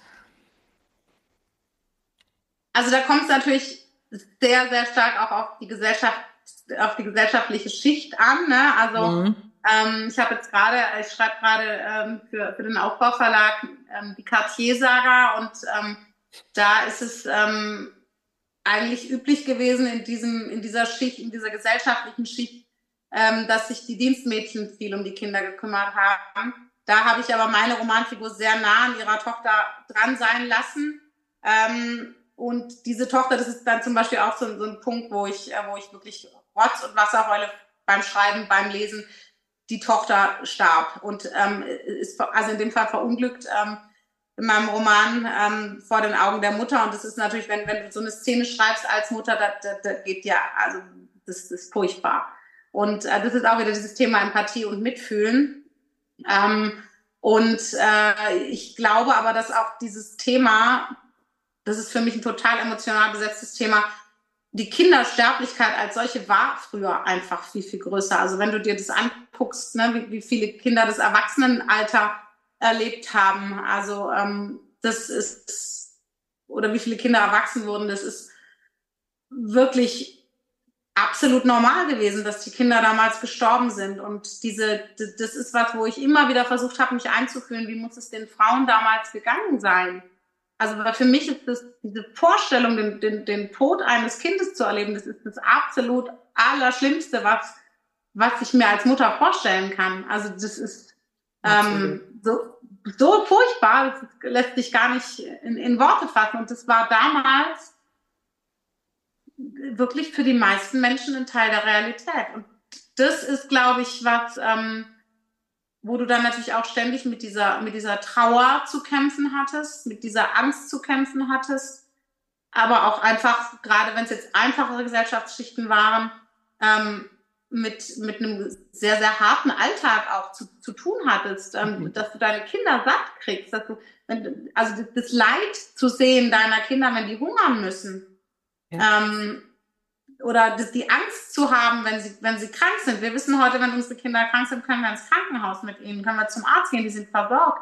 Also da kommt es natürlich sehr, sehr stark auch auf die Gesellschaft, auf die gesellschaftliche Schicht an, ne? Also mhm. ähm, ich habe jetzt gerade, ich schreibe gerade ähm, für, für den Aufbauverlag ähm, die Cartier-Saga und ähm, da ist es ähm, eigentlich üblich gewesen in diesem, in dieser Schicht, in dieser gesellschaftlichen Schicht, ähm, dass sich die Dienstmädchen viel um die Kinder gekümmert haben. Da habe ich aber meine Romanfigur sehr nah an ihrer Tochter dran sein lassen. Ähm, und diese Tochter, das ist dann zum Beispiel auch so, so ein Punkt, wo ich, äh, wo ich wirklich Rotz und Wasser heule beim Schreiben, beim Lesen. Die Tochter starb und ähm, ist also in dem Fall verunglückt ähm, in meinem Roman ähm, vor den Augen der Mutter. Und das ist natürlich, wenn, wenn du so eine Szene schreibst als Mutter, das, das, das geht ja, also das, das ist furchtbar. Und äh, das ist auch wieder dieses Thema Empathie und Mitfühlen. Ähm, und äh, ich glaube aber, dass auch dieses Thema, das ist für mich ein total emotional besetztes Thema, die Kindersterblichkeit als solche war früher einfach viel, viel größer. Also wenn du dir das anguckst, ne, wie, wie viele Kinder das Erwachsenenalter erlebt haben, also ähm, das ist, oder wie viele Kinder erwachsen wurden, das ist wirklich absolut normal gewesen, dass die Kinder damals gestorben sind. Und diese, das ist was, wo ich immer wieder versucht habe, mich einzufühlen, wie muss es den Frauen damals gegangen sein? Also weil für mich ist das, diese Vorstellung, den, den, den Tod eines Kindes zu erleben, das ist das absolut Allerschlimmste, was, was ich mir als Mutter vorstellen kann. Also das ist ähm, so, so furchtbar, das lässt sich gar nicht in, in Worte fassen. Und das war damals wirklich für die meisten Menschen ein Teil der Realität. Und das ist, glaube ich, was, ähm, wo du dann natürlich auch ständig mit dieser, mit dieser Trauer zu kämpfen hattest, mit dieser Angst zu kämpfen hattest, aber auch einfach, gerade wenn es jetzt einfachere Gesellschaftsschichten waren, ähm, mit, mit einem sehr, sehr harten Alltag auch zu, zu tun hattest, ähm, mhm. dass du deine Kinder satt kriegst, dass du, wenn, also das Leid zu sehen deiner Kinder, wenn die hungern müssen, ja. ähm, oder das, die Angst zu haben, wenn sie, wenn sie krank sind. Wir wissen heute, wenn unsere Kinder krank sind, können wir ins Krankenhaus mit ihnen, können wir zum Arzt gehen, die sind versorgt.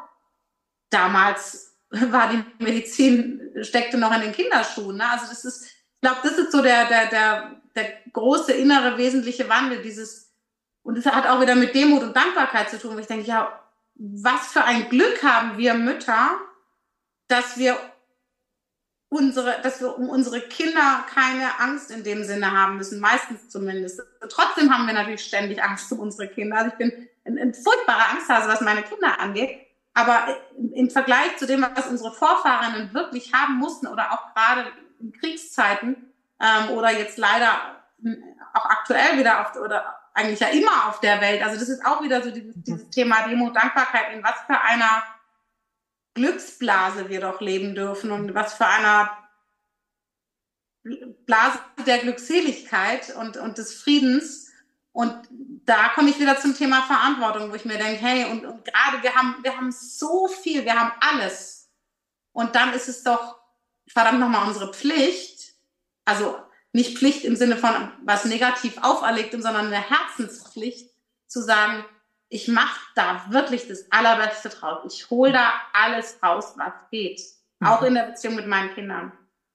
Damals war die Medizin, steckte noch in den Kinderschuhen. Ne? Also das ist, ich glaube, das ist so der, der, der, der große innere wesentliche Wandel, dieses, und das hat auch wieder mit Demut und Dankbarkeit zu tun, wo ich denke, ja, was für ein Glück haben wir Mütter, dass wir unsere, dass wir um unsere Kinder keine Angst in dem Sinne haben müssen, meistens zumindest. Trotzdem haben wir natürlich ständig Angst um unsere Kinder. Also ich bin ein, ein furchtbarer Angsthase, was meine Kinder angeht. Aber im Vergleich zu dem, was unsere Vorfahrerinnen wirklich haben mussten oder auch gerade in Kriegszeiten ähm, oder jetzt leider auch aktuell wieder auf, oder eigentlich ja immer auf der Welt. Also das ist auch wieder so dieses, dieses Thema Demut, Dankbarkeit, in was für einer Glücksblase wir doch leben dürfen und was für einer Blase der Glückseligkeit und, und des Friedens. Und da komme ich wieder zum Thema Verantwortung, wo ich mir denke, hey, und, und gerade wir haben, wir haben so viel, wir haben alles. Und dann ist es doch verdammt nochmal unsere Pflicht, also nicht Pflicht im Sinne von was negativ auferlegtem, sondern eine Herzenspflicht, zu sagen, ich mache da wirklich das Allerbeste draus. Ich hole da alles raus, was geht. Auch in der Beziehung mit meinen Kindern.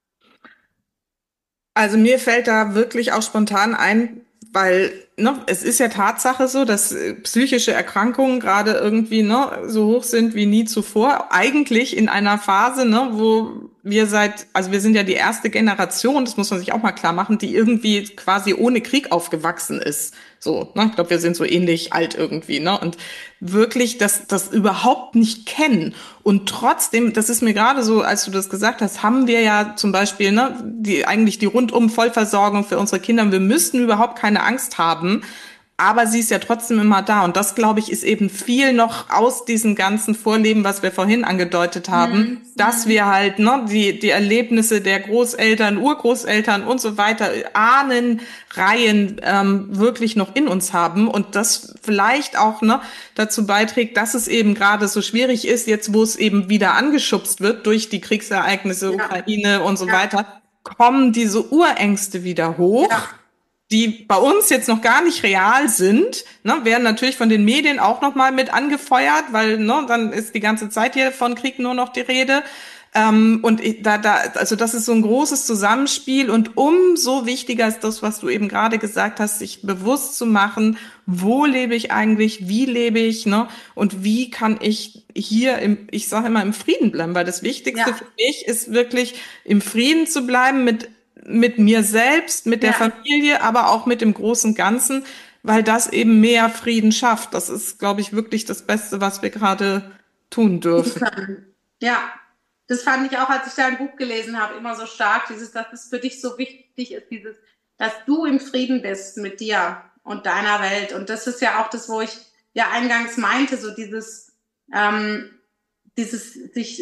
Also mir fällt da wirklich auch spontan ein, weil ne, es ist ja Tatsache so, dass psychische Erkrankungen gerade irgendwie ne, so hoch sind wie nie zuvor. Eigentlich in einer Phase, ne, wo wir seit, also wir sind ja die erste Generation, das muss man sich auch mal klar machen, die irgendwie quasi ohne Krieg aufgewachsen ist. So, ne, ich glaube, wir sind so ähnlich alt irgendwie, ne, und wirklich das, das überhaupt nicht kennen. Und trotzdem, das ist mir gerade so, als du das gesagt hast, haben wir ja zum Beispiel, ne, die, eigentlich die rundum Vollversorgung für unsere Kinder. Wir müssten überhaupt keine Angst haben. Aber sie ist ja trotzdem immer da. Und das, glaube ich, ist eben viel noch aus diesem ganzen Vorleben, was wir vorhin angedeutet haben, mhm. dass wir halt ne, die, die Erlebnisse der Großeltern, Urgroßeltern und so weiter, Ahnenreihen ähm, wirklich noch in uns haben. Und das vielleicht auch ne, dazu beiträgt, dass es eben gerade so schwierig ist, jetzt wo es eben wieder angeschubst wird durch die Kriegsereignisse, ja. Ukraine und so ja. weiter, kommen diese Urängste wieder hoch. Ja. Die bei uns jetzt noch gar nicht real sind, ne, werden natürlich von den Medien auch noch mal mit angefeuert, weil ne, dann ist die ganze Zeit hier von Krieg nur noch die Rede. Ähm, und da, da, also das ist so ein großes Zusammenspiel und umso wichtiger ist das, was du eben gerade gesagt hast, sich bewusst zu machen, wo lebe ich eigentlich, wie lebe ich, ne, und wie kann ich hier im, ich sage immer im Frieden bleiben, weil das Wichtigste ja. für mich ist wirklich im Frieden zu bleiben mit mit mir selbst, mit der ja. Familie, aber auch mit dem großen Ganzen, weil das eben mehr Frieden schafft. Das ist, glaube ich, wirklich das Beste, was wir gerade tun dürfen. Ja, das fand ich auch, als ich dein Buch gelesen habe, immer so stark, dieses, dass es für dich so wichtig ist, dieses, dass du im Frieden bist mit dir und deiner Welt. Und das ist ja auch das, wo ich ja eingangs meinte, so dieses, ähm, dieses sich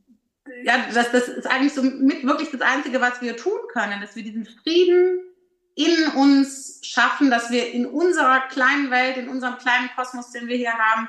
ja, das, das ist eigentlich so mit wirklich das Einzige, was wir tun können, dass wir diesen Frieden in uns schaffen, dass wir in unserer kleinen Welt, in unserem kleinen Kosmos, den wir hier haben,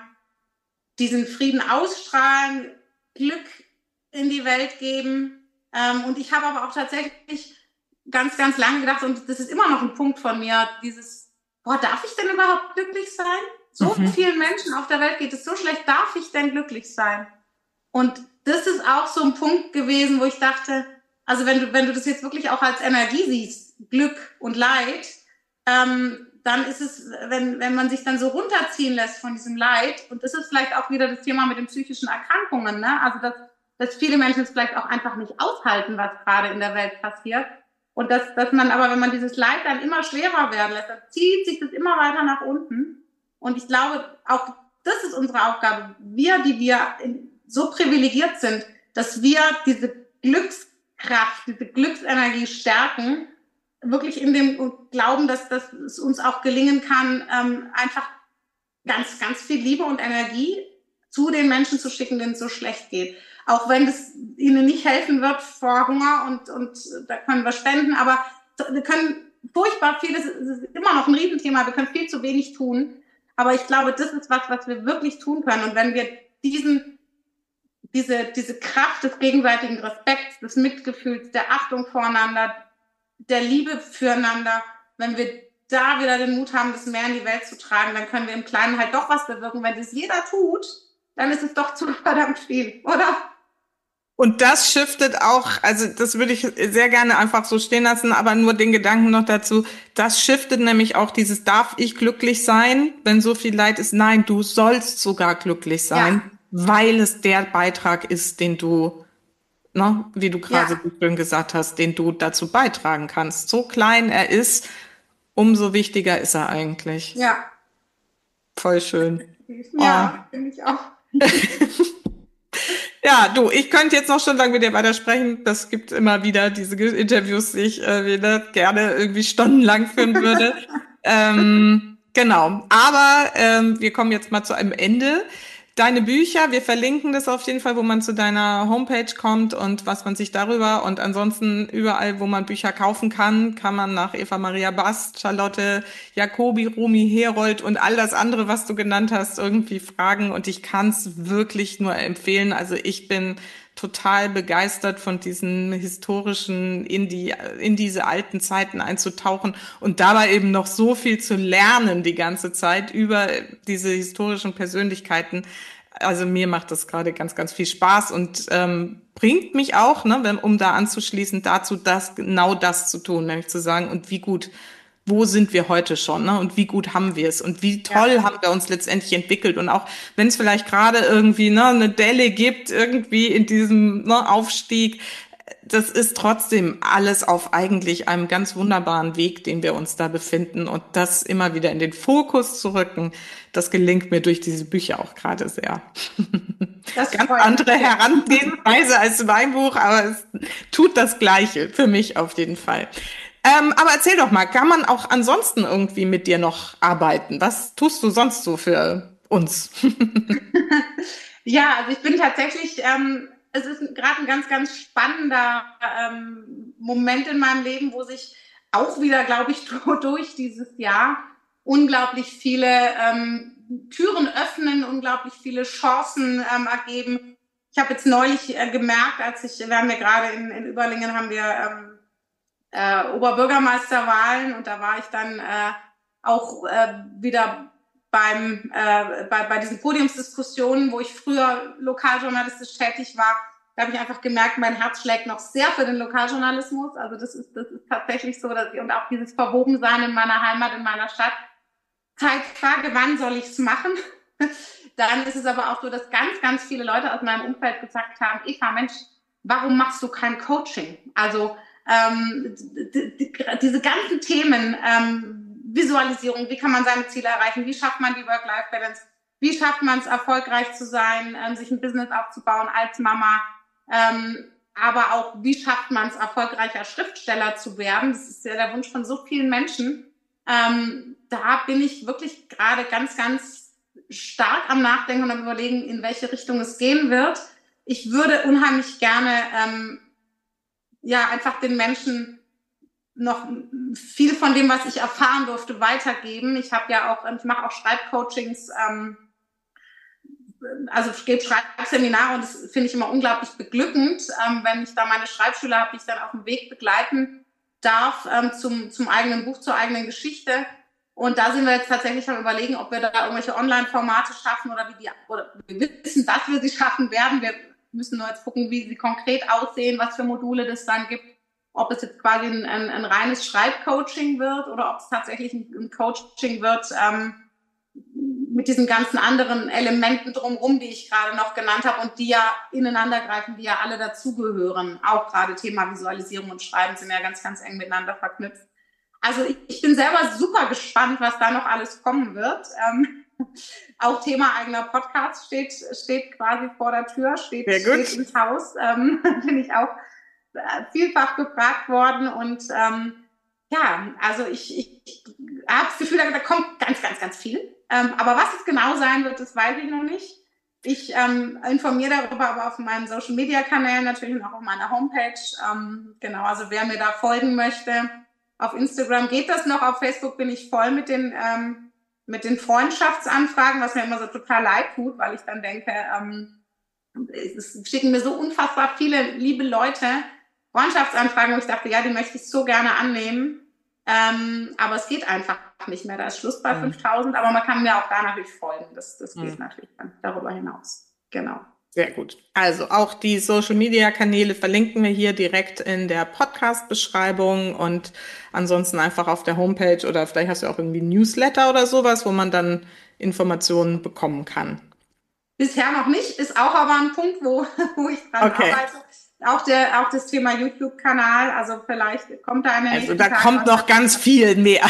diesen Frieden ausstrahlen, Glück in die Welt geben. Ähm, und ich habe aber auch tatsächlich ganz, ganz lange gedacht, und das ist immer noch ein Punkt von mir, dieses, boah, darf ich denn überhaupt glücklich sein? So mhm. vielen Menschen auf der Welt geht es so schlecht, darf ich denn glücklich sein? Und das ist auch so ein Punkt gewesen, wo ich dachte, also wenn du, wenn du das jetzt wirklich auch als Energie siehst, Glück und Leid, ähm, dann ist es, wenn, wenn man sich dann so runterziehen lässt von diesem Leid, und das ist vielleicht auch wieder das Thema mit den psychischen Erkrankungen, ne? Also dass, dass viele Menschen es vielleicht auch einfach nicht aushalten, was gerade in der Welt passiert. Und dass, dass man aber, wenn man dieses Leid dann immer schwerer werden lässt, dann zieht sich das immer weiter nach unten. Und ich glaube, auch das ist unsere Aufgabe. Wir, die wir so privilegiert sind, dass wir diese Glückskraft, diese Glücksenergie stärken, wirklich in dem Glauben, dass, dass es uns auch gelingen kann, ähm, einfach ganz, ganz viel Liebe und Energie zu den Menschen zu schicken, denen es so schlecht geht. Auch wenn es ihnen nicht helfen wird vor Hunger, und, und da können wir spenden, aber wir können furchtbar vieles, es ist immer noch ein Riesenthema, wir können viel zu wenig tun, aber ich glaube, das ist was, was wir wirklich tun können, und wenn wir diesen, diese, diese Kraft des gegenseitigen Respekts, des Mitgefühls, der Achtung voreinander, der Liebe füreinander, wenn wir da wieder den Mut haben, das mehr in die Welt zu tragen, dann können wir im Kleinen halt doch was bewirken. Wenn das jeder tut, dann ist es doch zu verdammt viel, oder? Und das shiftet auch, also das würde ich sehr gerne einfach so stehen lassen, aber nur den Gedanken noch dazu, das shiftet nämlich auch dieses, darf ich glücklich sein, wenn so viel Leid ist? Nein, du sollst sogar glücklich sein, ja. Weil es der Beitrag ist, den du, ne, wie du gerade ja. schön gesagt hast, den du dazu beitragen kannst. So klein er ist, umso wichtiger ist er eigentlich. Ja. Voll schön. Ja, oh. Finde ich auch. Ja, du, ich könnte jetzt noch schon lange mit dir weitersprechen. Das gibt immer wieder diese Interviews, die ich äh, wieder gerne irgendwie stundenlang führen würde. ähm, genau, aber ähm, wir kommen jetzt mal zu einem Ende. Deine Bücher, wir verlinken das auf jeden Fall, wo man zu deiner Homepage kommt und was man sich darüber, und ansonsten überall, wo man Bücher kaufen kann, kann man nach Eva Maria Bast, Charlotte Jacobi, Rumi Herold und all das andere, was du genannt hast, irgendwie fragen, und ich kann es wirklich nur empfehlen. Also ich bin total begeistert von diesen historischen, in die, in diese alten Zeiten einzutauchen und dabei eben noch so viel zu lernen die ganze Zeit über diese historischen Persönlichkeiten. Also mir macht das gerade ganz, ganz viel Spaß und ähm, bringt mich auch, ne, wenn, um da anzuschließen, dazu, das, genau das zu tun, nämlich zu sagen, und wie gut, wo sind wir heute schon, ne? Und wie gut haben wir es und wie toll ja. haben wir uns letztendlich entwickelt, und auch wenn es vielleicht gerade irgendwie ne eine Delle gibt irgendwie in diesem ne, Aufstieg, das ist trotzdem alles auf eigentlich einem ganz wunderbaren Weg, den wir uns da befinden, und das immer wieder in den Fokus zu rücken, das gelingt mir durch diese Bücher auch gerade sehr. Das ganz andere Herangehensweise als mein Buch, aber es tut das Gleiche für mich auf jeden Fall. Ähm, aber erzähl doch mal, kann man auch ansonsten irgendwie mit dir noch arbeiten? Was tust du sonst so für uns? Ja, also ich bin tatsächlich, ähm, es ist gerade ein ganz, ganz spannender ähm, Moment in meinem Leben, wo sich auch wieder, glaube ich, durch dieses Jahr unglaublich viele ähm, Türen öffnen, unglaublich viele Chancen ähm, ergeben. Ich habe jetzt neulich äh, gemerkt, als ich, wir haben ja gerade in, in Überlingen haben wir ähm, Äh, Oberbürgermeisterwahlen, und da war ich dann äh, auch äh, wieder beim äh, bei, bei diesen Podiumsdiskussionen, wo ich früher lokaljournalistisch tätig war. Da habe ich einfach gemerkt, mein Herz schlägt noch sehr für den Lokaljournalismus. Also das ist das ist tatsächlich so, dass ich, und auch dieses Verwobensein in meiner Heimat, in meiner Stadt. Zeitfrage, wann soll ich's machen? Dann ist es aber auch so, dass ganz, ganz viele Leute aus meinem Umfeld gesagt haben, Eva, Mensch, warum machst du kein Coaching? Also Ähm, die, die, diese ganzen Themen, ähm, Visualisierung, wie kann man seine Ziele erreichen, wie schafft man die Work-Life-Balance, wie schafft man es, erfolgreich zu sein, ähm, sich ein Business aufzubauen als Mama, ähm, aber auch, wie schafft man es, erfolgreicher Schriftsteller zu werden, das ist ja der Wunsch von so vielen Menschen. Ähm, da bin ich wirklich gerade ganz, ganz stark am Nachdenken und am Überlegen, in welche Richtung es gehen wird. Ich würde unheimlich gerne ähm, ja, einfach den Menschen noch viel von dem, was ich erfahren durfte, weitergeben. Ich habe ja auch, ich mache auch Schreibcoachings, ähm, also ich gebe Schreibseminare und das finde ich immer unglaublich beglückend, ähm, wenn ich da meine Schreibschüler habe, die ich dann auf dem Weg begleiten darf ähm, zum, zum eigenen Buch, zur eigenen Geschichte. Und da sind wir jetzt tatsächlich am Überlegen, ob wir da irgendwelche Online-Formate schaffen oder wie die, oder wir wissen, dass wir sie schaffen werden. Wir müssen nur jetzt gucken, wie sie konkret aussehen, was für Module das dann gibt. Ob es jetzt quasi ein, ein, ein reines Schreibcoaching wird oder ob es tatsächlich ein, ein Coaching wird ähm, mit diesen ganzen anderen Elementen drumherum, die ich gerade noch genannt habe und die ja ineinander greifen, die ja alle dazugehören. Auch gerade Thema Visualisierung und Schreiben sind ja ganz, ganz eng miteinander verknüpft. Also ich, ich bin selber super gespannt, was da noch alles kommen wird. Ähm, auch Thema eigener Podcast steht, steht quasi vor der Tür, steht, steht ins Haus. Ähm, bin ich auch vielfach gefragt worden und ähm, ja, also ich, ich, ich habe das Gefühl, da kommt ganz, ganz, ganz viel. Ähm, aber was es genau sein wird, das weiß ich noch nicht. Ich ähm, informiere darüber aber auf meinen Social-Media-Kanälen natürlich und auch auf meiner Homepage. Ähm, genau, also wer mir da folgen möchte, auf Instagram geht das noch, auf Facebook bin ich voll mit den ähm, mit den Freundschaftsanfragen, was mir immer so total leid tut, weil ich dann denke, ähm, es schicken mir so unfassbar viele liebe Leute Freundschaftsanfragen, wo ich dachte, ja, die möchte ich so gerne annehmen. Ähm, aber es geht einfach nicht mehr. Da ist Schluss bei mhm. fünftausend, aber man kann mir auch da natürlich folgen. Das, das geht mhm. natürlich dann darüber hinaus. Genau. Sehr gut. Also auch die Social-Media-Kanäle verlinken wir hier direkt in der Podcast-Beschreibung und ansonsten einfach auf der Homepage oder vielleicht hast du auch irgendwie ein Newsletter oder sowas, wo man dann Informationen bekommen kann. Bisher noch nicht, ist auch aber ein Punkt, wo, wo ich dran okay. arbeite. Auch, der, auch das Thema YouTube-Kanal, also vielleicht kommt da eine... Also da Tag kommt noch ganz viel mehr.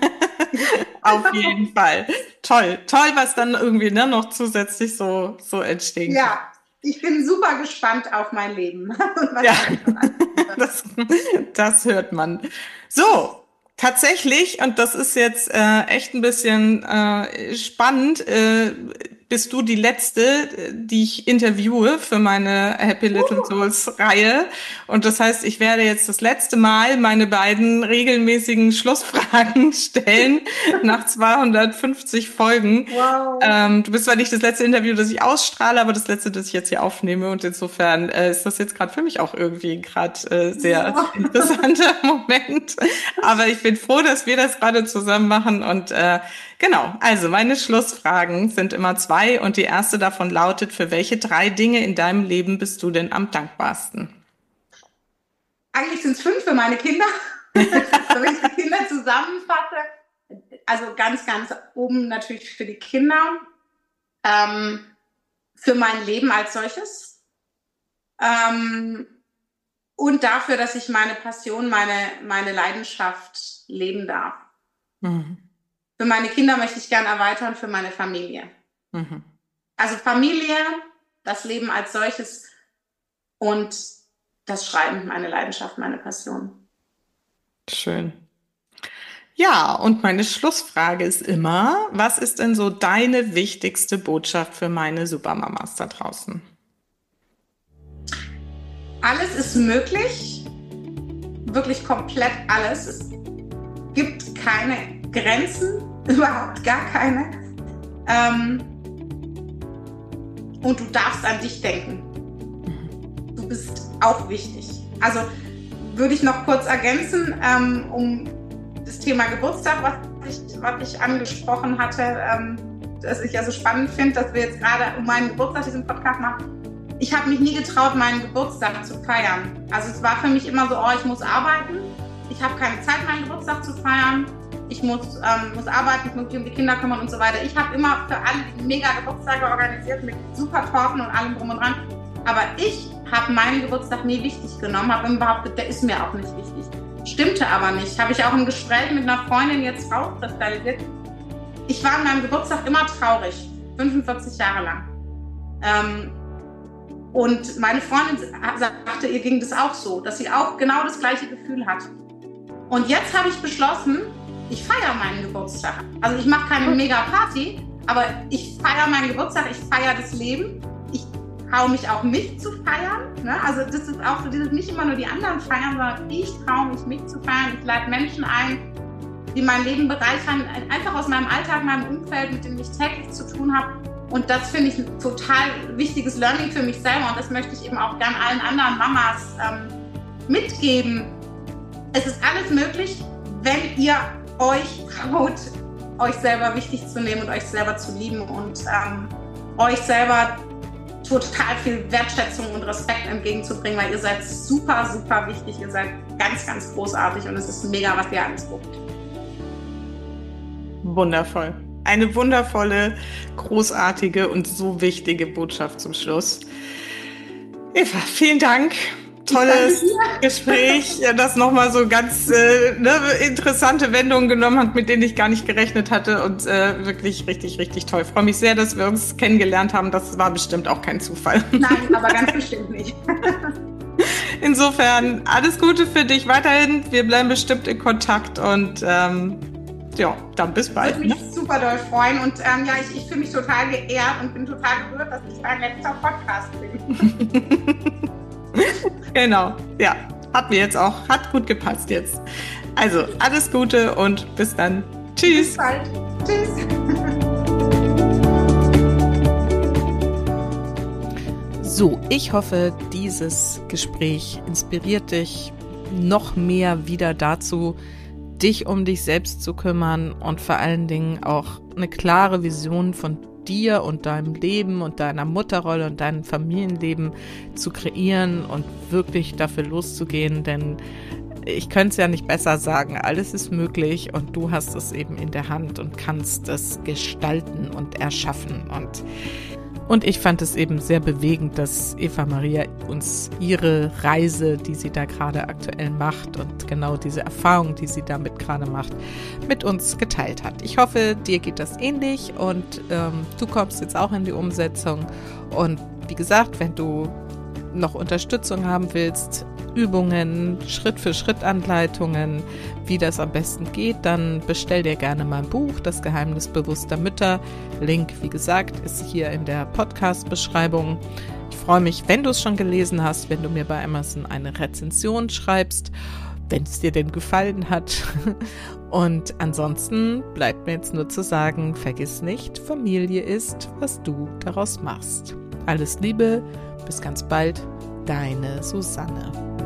Auf jeden Fall. Toll, toll, was dann irgendwie ne, noch zusätzlich so, so entstehen kann. Ja, ich bin super gespannt auf mein Leben. Ja, das, das hört man. So, tatsächlich, und das ist jetzt äh, echt ein bisschen äh, spannend, äh, bist du die Letzte, die ich interviewe für meine Happy Little Souls Reihe. Und das heißt, ich werde jetzt das letzte Mal meine beiden regelmäßigen Schlussfragen stellen nach zweihundertfünfzig Folgen. Wow. Ähm, du bist zwar nicht das letzte Interview, das ich ausstrahle, aber das letzte, das ich jetzt hier aufnehme. Und insofern äh, ist das jetzt gerade für mich auch irgendwie gerade äh, sehr wow. interessanter Moment. Aber ich bin froh, dass wir das gerade zusammen machen. Und äh, genau, also meine Schlussfragen sind immer zwei und die erste davon lautet, für welche drei Dinge in deinem Leben bist du denn am dankbarsten? Eigentlich sind es fünf für meine Kinder. Wenn ich die Kinder zusammenfasse, also ganz, ganz oben natürlich für die Kinder, ähm, für mein Leben als solches ähm, und dafür, dass ich meine Passion, meine, meine Leidenschaft leben darf. Mhm. Für meine Kinder möchte ich gerne erweitern, für meine Familie. Mhm. Also Familie, das Leben als solches und das Schreiben, meine Leidenschaft, meine Passion. Schön. Ja, und meine Schlussfrage ist immer, was ist denn so deine wichtigste Botschaft für meine Supermamas da draußen? Alles ist möglich, wirklich komplett alles. Es gibt keine Grenzen, überhaupt gar keine. Ähm, und du darfst an dich denken. Du bist auch wichtig. Also würde ich noch kurz ergänzen, ähm, um das Thema Geburtstag, was ich, was ich angesprochen hatte, ähm, dass ich ja so spannend finde, dass wir jetzt gerade um meinen Geburtstag diesen Podcast machen. Ich habe mich nie getraut, meinen Geburtstag zu feiern. Also es war für mich immer so, oh, ich muss arbeiten. Ich habe keine Zeit, meinen Geburtstag zu feiern. Ich muss, ähm, muss arbeiten, ich muss mich um die Kinder kümmern und so weiter. Ich habe immer für alle mega Geburtstage organisiert mit super Torten und allem drum und dran. Aber ich habe meinen Geburtstag nie wichtig genommen, habe immer behauptet, der ist mir auch nicht wichtig. Stimmte aber nicht. Habe ich auch im Gespräch mit einer Freundin jetzt rauskristallisiert. Ich war an meinem Geburtstag immer traurig, fünfundvierzig Jahre lang. Ähm, und meine Freundin sagte, ihr ging das auch so, dass sie auch genau das gleiche Gefühl hat. Und jetzt habe ich beschlossen, ich feiere meinen Geburtstag. Also ich mache keine Mega-Party, aber ich feiere meinen Geburtstag, ich feiere das Leben. Ich traue mich auch, mich zu feiern. Ne? Also das ist auch so dieses, nicht immer nur die anderen feiern, sondern ich traue mich, mich zu feiern. Ich lade Menschen ein, die mein Leben bereichern, einfach aus meinem Alltag, meinem Umfeld, mit dem ich täglich zu tun habe. Und das finde ich ein total wichtiges Learning für mich selber. Und das möchte ich eben auch gern allen anderen Mamas ähm, mitgeben. Es ist alles möglich, wenn ihr euch traut, euch selber wichtig zu nehmen und euch selber zu lieben und ähm, euch selber total viel Wertschätzung und Respekt entgegenzubringen, weil ihr seid super, super wichtig. Ihr seid ganz, ganz großartig und es ist mega, was ihr alles guckt. Wundervoll. Eine wundervolle, großartige und so wichtige Botschaft zum Schluss. Eva, vielen Dank. Tolles Gespräch, das nochmal so ganz äh, ne, interessante Wendungen genommen hat, mit denen ich gar nicht gerechnet hatte und äh, wirklich richtig, richtig toll. Ich freue mich sehr, dass wir uns kennengelernt haben. Das war bestimmt auch kein Zufall. Nein, aber ganz bestimmt nicht. Insofern, alles Gute für dich weiterhin. Wir bleiben bestimmt in Kontakt und ähm, ja, dann bis bald. Würde mich ne? super doll freuen und ähm, ja, ich, ich fühle mich total geehrt und bin total gerührt, dass ich dein letzter Podcast bin. Genau, ja, hat mir jetzt auch, hat gut gepasst jetzt. Also, alles Gute und bis dann. Tschüss. Bis bald. Tschüss. So, ich hoffe, dieses Gespräch inspiriert dich noch mehr wieder dazu, dich um dich selbst zu kümmern und vor allen Dingen auch eine klare Vision von dir und deinem Leben und deiner Mutterrolle und deinem Familienleben zu kreieren und wirklich dafür loszugehen, denn ich könnte es ja nicht besser sagen, alles ist möglich und du hast es eben in der Hand und kannst es gestalten und erschaffen und Und ich fand es eben sehr bewegend, dass Eva Maria uns ihre Reise, die sie da gerade aktuell macht und genau diese Erfahrung, die sie damit gerade macht, mit uns geteilt hat. Ich hoffe, dir geht das ähnlich und ähm, du kommst jetzt auch in die Umsetzung. Und wie gesagt, wenn du noch Unterstützung haben willst, Übungen, Schritt-für-Schritt-Anleitungen, wie das am besten geht, dann bestell dir gerne mein Buch, Das Geheimnis bewusster Mütter. Link, wie gesagt, ist hier in der Podcast-Beschreibung. Ich freue mich, wenn du es schon gelesen hast, wenn du mir bei Amazon eine Rezension schreibst, wenn es dir denn gefallen hat. Und ansonsten bleibt mir jetzt nur zu sagen, vergiss nicht, Familie ist, was du daraus machst. Alles Liebe, bis ganz bald, deine Susanne.